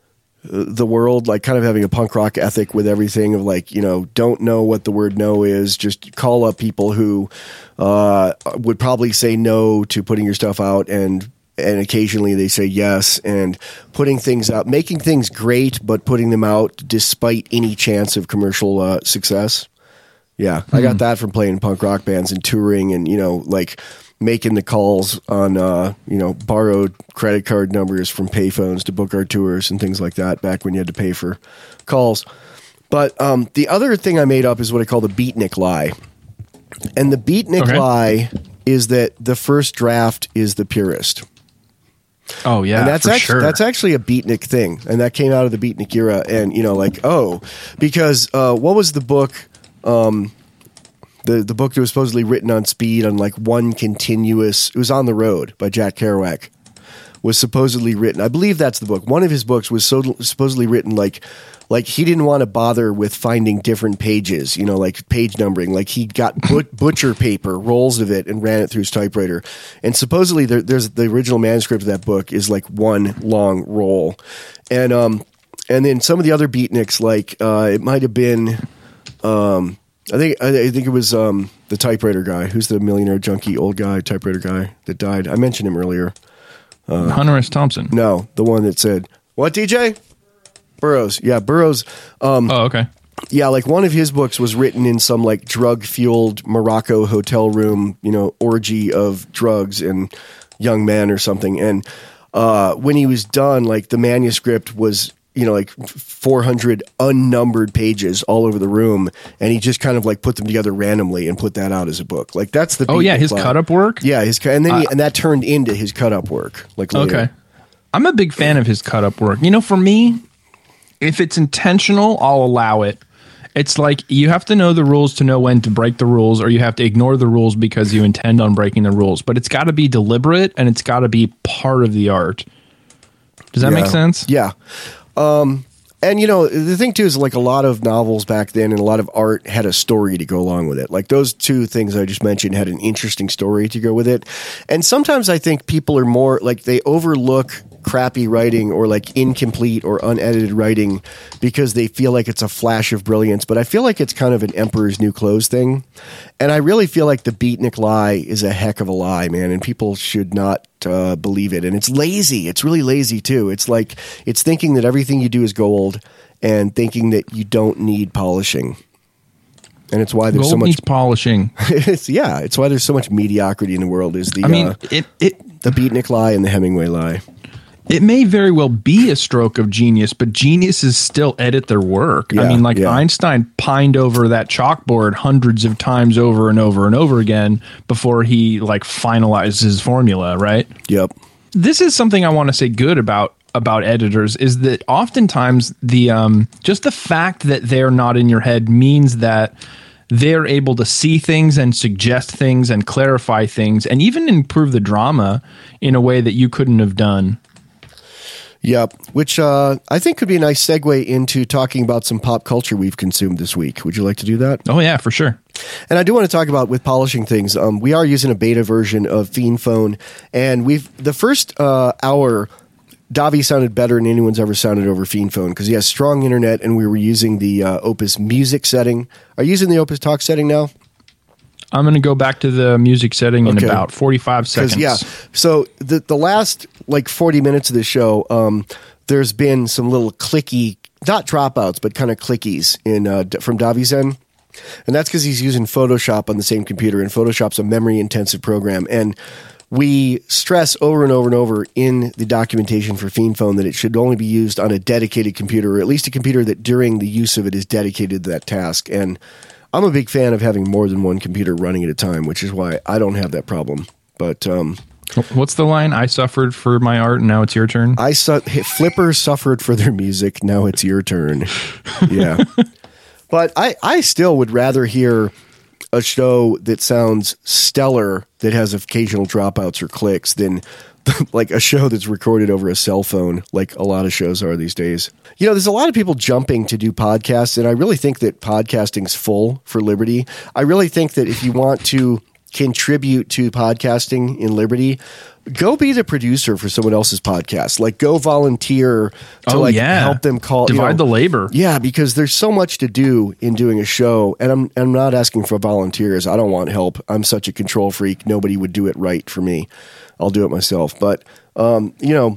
the world, like kind of having a punk rock ethic with everything of like, you know, don't know what the word no is. Just call up people who uh, would probably say no to putting your stuff out, and and occasionally they say yes, and putting things out, making things great, but putting them out despite any chance of commercial uh, success. Yeah, mm-hmm. I got that from playing punk rock bands and touring, and, you know, like making the calls on, uh, you know, borrowed credit card numbers from payphones to book our tours and things like that back when you had to pay for calls. But um, the other thing I made up is what I call the beatnik lie. And the beatnik okay. lie is that the first draft is the purest. Oh, yeah, and that's for actually, sure. That's actually a beatnik thing. And that came out of the beatnik era. And, you know, like, oh, because uh, what was the book... Um, The the book that was supposedly written on speed on like one continuous, it was On the Road by Jack Kerouac, was supposedly written. I believe that's the book. One of his books was so supposedly written like like he didn't want to bother with finding different pages, you know, like page numbering. Like he got but, butcher paper, rolls of it, and ran it through his typewriter. And supposedly there, there's the original manuscript of that book is like one long roll. And um and then some of the other beatniks, like uh, it might have been. Um, I think I think it was um, the typewriter guy. Who's the millionaire junkie old guy typewriter guy that died? I mentioned him earlier. Uh, Hunter S. Thompson. No, the one that said what? D J Burroughs. Yeah, Burroughs. Um, oh, okay. Yeah, like one of his books was written in some like drug fueled Morocco hotel room, you know, orgy of drugs and young men or something. And uh, when he was done, like the manuscript was, you know, like four hundred unnumbered pages all over the room, and he just kind of like put them together randomly and put that out as a book. Like that's the oh yeah, his cut up work. Yeah, his and then he, uh, and that turned into his cut up work. Like later. Okay, I'm a big fan of his cut up work. You know, for me, if it's intentional, I'll allow it. It's like you have to know the rules to know when to break the rules, or you have to ignore the rules because you intend on breaking the rules. But it's got to be deliberate, and it's got to be part of the art. Does that yeah. make sense? Yeah. Um, and you know, the thing too is like a lot of novels back then and a lot of art had a story to go along with it. Like those two things I just mentioned had an interesting story to go with it. And sometimes I think people are more like they overlook crappy writing or like incomplete or unedited writing because they feel like it's a flash of brilliance. But I feel like it's kind of an Emperor's New Clothes thing. And I really feel like the beatnik lie is a heck of a lie, man. And people should not uh, believe it. And it's lazy. It's really lazy too. It's like, it's thinking that everything you do is gold and thinking that you don't need polishing. And it's why there's gold so much needs polishing. it's, yeah. It's why there's so much mediocrity in the world is the, I mean, uh, it, it, the beatnik lie and the Hemingway lie. It may very well be a stroke of genius, but geniuses still edit their work. Yeah, I mean, like yeah. Einstein pined over that chalkboard hundreds of times over and over and over again before he like finalized his formula, right? Yep. This is something I want to say good about about editors is that oftentimes the um, just the fact that they're not in your head means that they're able to see things and suggest things and clarify things and even improve the drama in a way that you couldn't have done. Yep, which uh, I think could be a nice segue into talking about some pop culture we've consumed this week. Would you like to do that? Oh, yeah, for sure. And I do want to talk about with polishing things. Um, we are using a beta version of Fiend Phone, and we've the first uh, hour, Davi sounded better than anyone's ever sounded over Fiend Phone because he has strong internet, and we were using the uh, Opus Music setting. Are you using the Opus Talk setting now? I'm going to go back to the music setting in okay. about forty-five seconds. Yeah. So the the last like forty minutes of the show, um, there's been some little clicky, not dropouts, but kind of clickies in uh, from Davi's end. And that's because he's using Photoshop on the same computer, and Photoshop's a memory-intensive program. And we stress over and over and over in the documentation for Fiend Phone that it should only be used on a dedicated computer, or at least a computer that during the use of it is dedicated to that task. And I'm a big fan of having more than one computer running at a time, which is why I don't have that problem. But um, what's the line? I suffered for my art, and now it's your turn. I su- Flipper suffered for their music. Now it's your turn. Yeah, but I, I still would rather hear a show that sounds stellar that has occasional dropouts or clicks than like a show that's recorded over a cell phone, like a lot of shows are these days. You know, there's a lot of people jumping to do podcasts, and I really think that podcasting's full for Liberty. I really think that if you want to contribute to podcasting in Liberty, go be the producer for someone else's podcast. Like, go volunteer to oh, like yeah. help them call. Divide you know, the labor. Yeah, because there's so much to do in doing a show, and I'm I'm not asking for volunteers. I don't want help. I'm such a control freak. Nobody would do it right for me. I'll do it myself. But um, you know,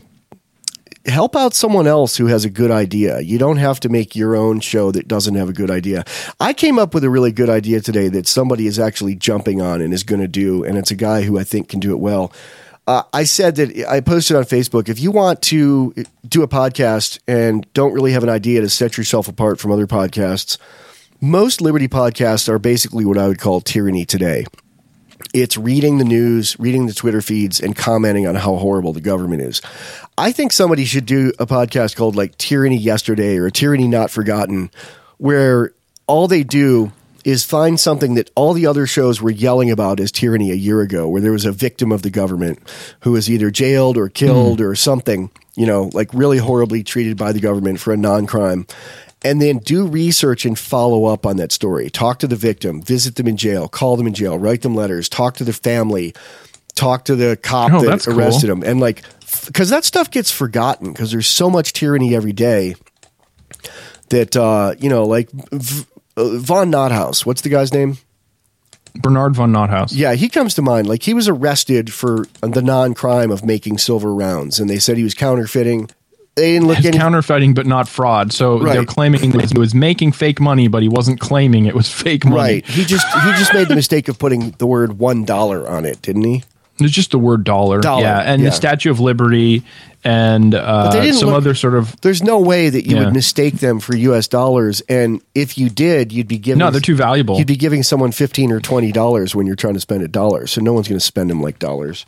help out someone else who has a good idea. You don't have to make your own show that doesn't have a good idea. I came up with a really good idea today that somebody is actually jumping on and is going to do, and it's a guy who I think can do it well. Uh, I said that I posted on Facebook, if you want to do a podcast and don't really have an idea to set yourself apart from other podcasts, most Liberty podcasts are basically what I would call Tyranny Today. It's reading the news, reading the Twitter feeds, and commenting on how horrible the government is. I think somebody should do a podcast called like Tyranny Yesterday or Tyranny Not Forgotten, where all they do is find something that all the other shows were yelling about as tyranny a year ago, where there was a victim of the government who was either jailed or killed mm. or something, you know, like really horribly treated by the government for a non-crime. And then do research and follow up on that story. Talk to the victim, visit them in jail, call them in jail, write them letters, talk to their family, talk to the cop oh, that arrested cool. them. And like, because that stuff gets forgotten because there's so much tyranny every day that, uh, you know, like v- uh, Von Nothaus, what's the guy's name? Bernard von Nothaus. Yeah, he comes to mind. Like, he was arrested for the non-crime of making silver rounds, and they said he was counterfeiting. They didn't look His any counterfeiting, but not fraud. So right. they're claiming that he was making fake money, but he wasn't claiming it was fake money. Right. He just he just made the mistake of putting the word one dollar on it, didn't he? It's just the word dollar. dollar. Yeah, and yeah. the Statue of Liberty and uh, some look, other sort of. There's no way that you yeah. would mistake them for U S dollars, and if you did, you'd be giving. No, they're too valuable. You'd be giving someone fifteen or twenty dollars when you're trying to spend a dollar, so no one's going to spend them like dollars.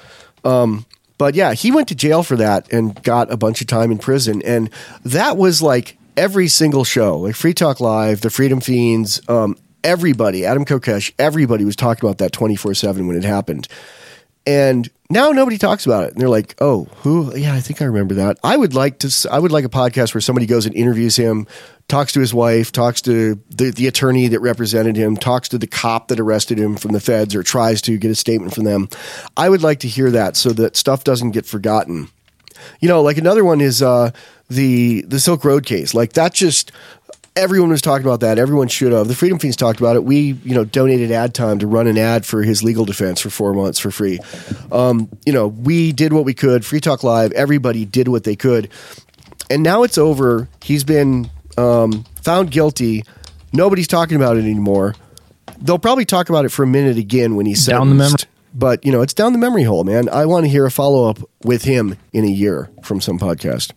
Um. But yeah, he went to jail for that and got a bunch of time in prison. And that was like every single show, like Free Talk Live, the Freedom Fiends, um, everybody, Adam Kokesh, everybody was talking about that twenty-four seven when it happened. And now nobody talks about it. And they're like, oh, who? Yeah, I think I remember that. I would like to, I would like a podcast where somebody goes and interviews him, talks to his wife, talks to the, the attorney that represented him, talks to the cop that arrested him from the feds or tries to get a statement from them. I would like to hear that so that stuff doesn't get forgotten. You know, like another one is uh, the the Silk Road case. Like that just... Everyone was talking about that. Everyone should have. The Freedom Fiends talked about it. We, you know, donated ad time to run an ad for his legal defense for four months for free. Um, you know, we did what we could. Free Talk Live. Everybody did what they could, and now it's over. He's been um, found guilty. Nobody's talking about it anymore. They'll probably talk about it for a minute again when he's sentenced. Down the memory. But you know, it's down the memory hole, man. I want to hear a follow up with him in a year from some podcast.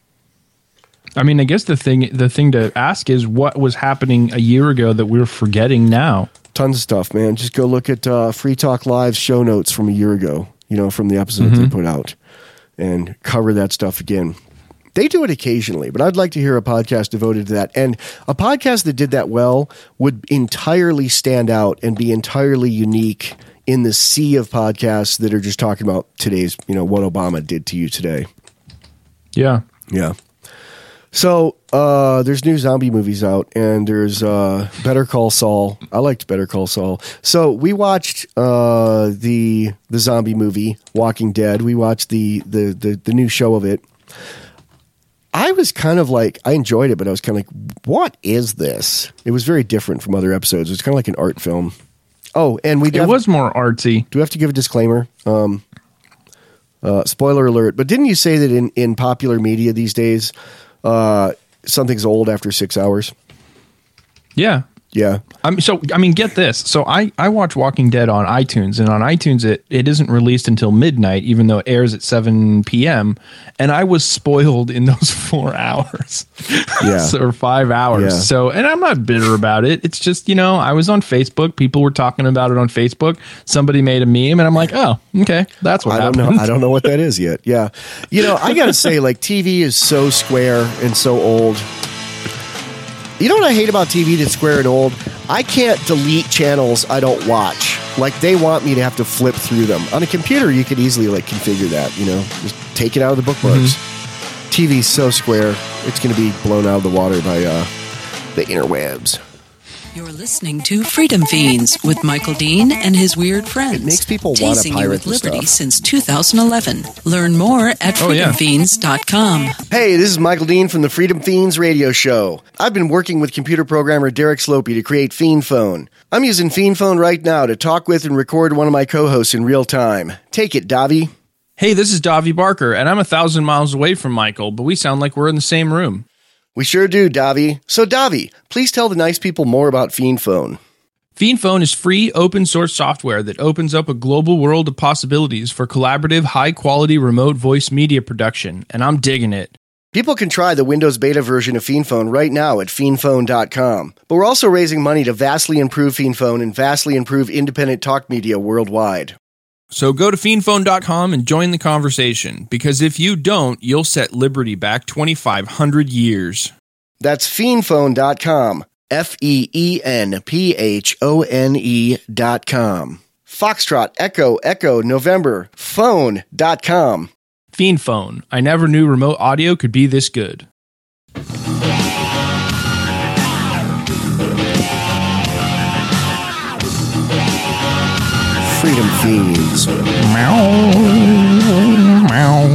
I mean, I guess the thing the thing to ask is what was happening a year ago that we're forgetting now? Tons of stuff, man. Just go look at uh, Free Talk Live's show notes from a year ago, you know, from the episodes mm-hmm. they put out, and cover that stuff again. They do it occasionally, but I'd like to hear a podcast devoted to that. And a podcast that did that well would entirely stand out and be entirely unique in the sea of podcasts that are just talking about today's, you know, what Obama did to you today. Yeah. Yeah. So uh, there's new zombie movies out, and there's uh, Better Call Saul. I liked Better Call Saul. So we watched uh, the the zombie movie Walking Dead. We watched the, the the the new show of it. I was kind of like, I enjoyed it, but I was kind of like, what is this? It was very different from other episodes. It was kind of like an art film. Oh, and we it have, was more artsy. Do we have to give a disclaimer? Um, uh, spoiler alert! But didn't you say that in in popular media these days? Uh, something's old after six hours. Yeah. Yeah. I mean, so, I mean, get this. So I, I watch Walking Dead on iTunes, and on iTunes, it, it isn't released until midnight, even though it airs at seven p.m. And I was spoiled in those four hours. Yeah. so, or five hours. Yeah. So, and I'm not bitter about it. It's just, you know, I was on Facebook. People were talking about it on Facebook. Somebody made a meme, and I'm like, oh, okay. That's what I happened. don't know. I don't know what that is yet. Yeah. You know, I got to say, like, T V is so square and so old. You know what I hate about T V that's square and old? I can't delete channels I don't watch. Like, they want me to have to flip through them. On a computer, you could easily, like, configure that, you know? Just take it out of the bookmarks. Mm-hmm. T V's so square, it's going to be blown out of the water by uh, the interwebs. You're listening to Freedom Fiends with Michael Dean and his weird friends. It makes people want to pirate with liberty stuff. Since two thousand eleven. Learn more at oh, yeah. freedom fiends dot com. Hey, this is Michael Dean from the Freedom Fiends radio show. I've been working with computer programmer Derek Slopey to create Fiend Phone. I'm using Fiend Phone right now to talk with and record one of my co-hosts in real time. Take it, Davi. Hey, this is Davi Barker, and I'm a thousand miles away from Michael, but we sound like we're in the same room. We sure do, Davi. So, Davi, please tell the nice people more about Fiend Phone. Fiend Phone is free, open-source software that opens up a global world of possibilities for collaborative, high-quality remote voice media production, and I'm digging it. People can try the Windows beta version of Fiend Phone right now at fiend phone dot com. But we're also raising money to vastly improve Fiend Phone and vastly improve independent talk media worldwide. So go to fiend phone dot com and join the conversation, because if you don't, you'll set liberty back twenty-five hundred years. That's fiend phone dot com. F E E N P H O N E dot com. Foxtrot, Echo, Echo, November, phone dot com. Fiend Phone. I never knew remote audio could be this good. Freedom Fiends. Meow, meow,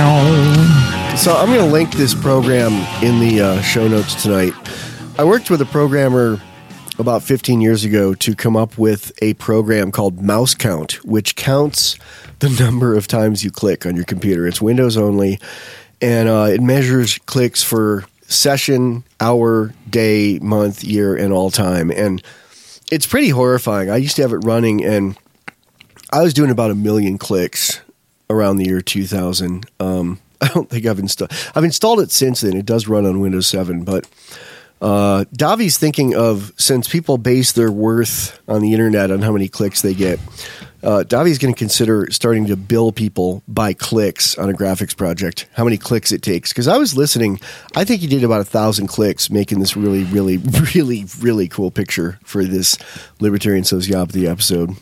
meow. So I'm going to link this program in the uh, show notes tonight. I worked with a programmer about fifteen years ago to come up with a program called Mouse Count, which counts the number of times you click on your computer. It's Windows only, and uh, it measures clicks for session, hour, day, month, year, and all time. And it's pretty horrifying. I used to have it running, and I was doing about a million clicks around the year two thousand. Um, I don't think I've installed. I've installed it since then. It does run on Windows seven, but uh, Davi's thinking of, since people base their worth on the internet on how many clicks they get, uh, Davi's going to consider starting to bill people by clicks on a graphics project. How many clicks it takes? Because I was listening. I think he did about a thousand clicks making this really, really, really, really cool picture for this Libertarian Sociopathy episode.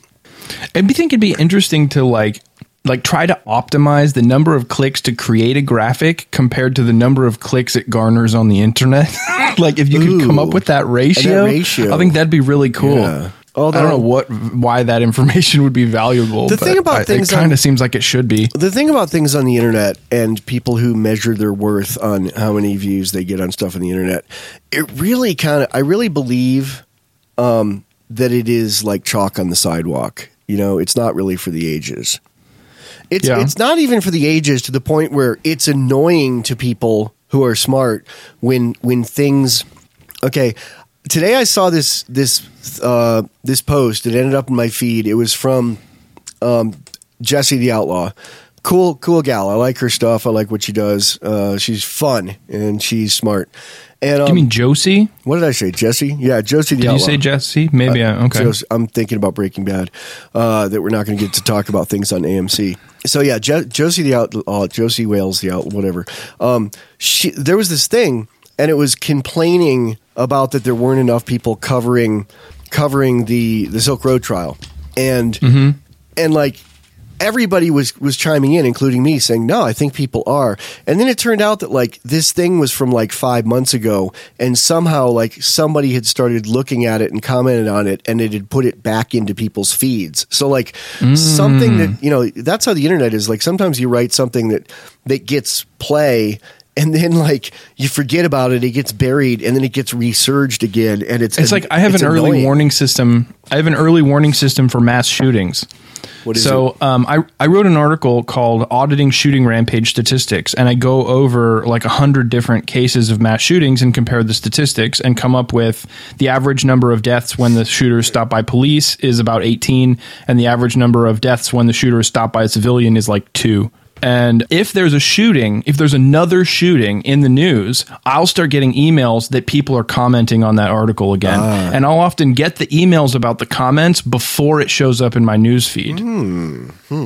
I think it'd be interesting to like like try to optimize the number of clicks to create a graphic compared to the number of clicks it garners on the internet. Like if you Ooh, could come up with that ratio, that ratio, I think that'd be really cool. Yeah. Although, I don't know what why that information would be valuable. The thing about I, things it kind of seems like it should be. The thing about things on the internet and people who measure their worth on how many views they get on stuff on the internet, it really kind of I really believe um, that it is like chalk on the sidewalk. You know, it's not really for the ages. It's yeah. it's not even for the ages to the point where it's annoying to people who are smart when when things. Okay, today I saw this this uh, this post. It ended up in my feed. It was from um, Jessie the Outlaw. Cool, cool gal. I like her stuff. I like what she does. Uh, she's fun and she's smart. And, um, Do you mean Josie? What did I say? Jessie? Yeah, Josie the Did Outlaw. you say Jessie? Maybe. Uh, I, okay. Josie, I'm thinking about Breaking Bad. Uh, that we're not going to get to talk about things on A M C. So yeah, Je- Josie the Outlaw, Josie Wales the Outlaw, whatever. Um, she there was this thing, and it was complaining about that there weren't enough people covering covering the the Silk Road trial, and mm-hmm. and like. Everybody was, was chiming in, including me, saying, no, I think people are. And then it turned out that like this thing was from like five months ago, and somehow like somebody had started looking at it and commented on it, and it had put it back into people's feeds. So like mm. something that, you know, that's how the internet is. Like sometimes you write something that, that gets play, and then like you forget about it, it gets buried, and then it gets resurged again. And it's it's an, like I have an annoying. early warning system. I have an early warning system for mass shootings. What is so um, I, I wrote an article called Auditing Shooting Rampage Statistics, and I go over like a hundred different cases of mass shootings and compare the statistics and come up with the average number of deaths when the shooter is stopped by police is about eighteen, and the average number of deaths when the shooter is stopped by a civilian is like two. And if there's a shooting, if there's another shooting in the news, I'll start getting emails that people are commenting on that article again. Ah. And I'll often get the emails about the comments before it shows up in my news feed. Hmm. Hmm.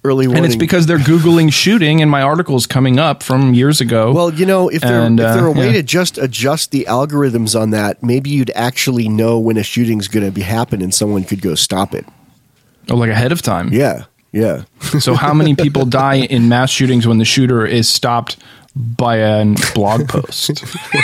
early warning. And it's because they're Googling shooting, and my article's coming up from years ago. Well, you know, if there, and, if there uh, were a way yeah. to just adjust the algorithms on that, maybe you'd actually know when a shooting's going to be happen, and someone could go stop it. Oh, like ahead of time. Yeah, yeah. So how many people die in mass shootings when the shooter is stopped by a blog post?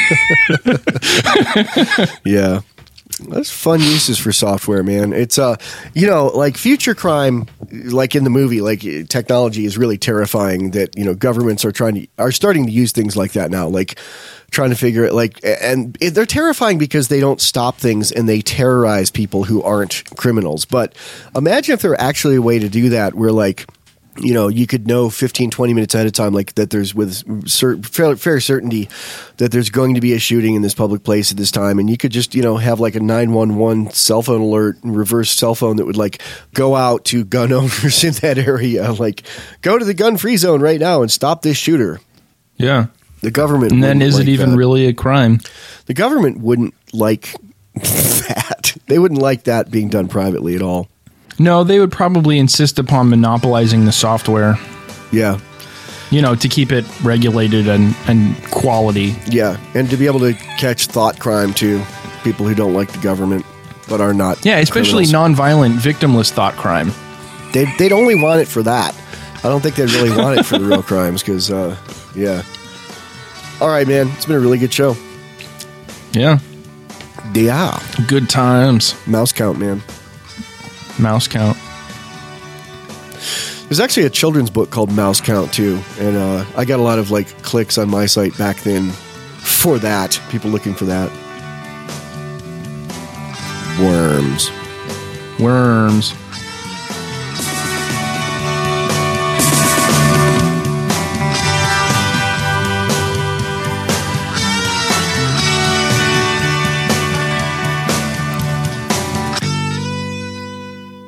Yeah. That's fun uses for software, man. It's uh, you know, like future crime, like in the movie, like technology is really terrifying. That you know, governments are trying to are starting to use things like that now, like trying to figure it. Like, and it, they're terrifying because they don't stop things and they terrorize people who aren't criminals. But imagine if there were actually a way to do that, where like, you know, you could know fifteen, twenty minutes ahead of time, like that there's with cer- fair, fair certainty that there's going to be a shooting in this public place at this time. And you could just, you know, have like a nine one one cell phone alert, reverse cell phone that would like go out to gun owners in that area. Like, go to the gun free zone right now and stop this shooter. Yeah. The government. And then is like it even that. really a crime? The government wouldn't like that. They wouldn't like that being done privately at all. No, they would probably insist upon monopolizing the software. Yeah. You know, to keep it regulated and, and quality. Yeah, and to be able to catch thought crime too. People who don't like the government but are not. Yeah, especially criminals. nonviolent, victimless thought crime. They'd, they'd only want it for that. I don't think they'd really want it for the real crimes because, uh, yeah. All right, man. It's been a really good show. Yeah. Yeah. Good times. Mouse count, man. Mouse count. There's actually a children's book called Mouse Count too, and uh, I got a lot of like clicks on my site back then for that. People looking for that. Worms. Worms.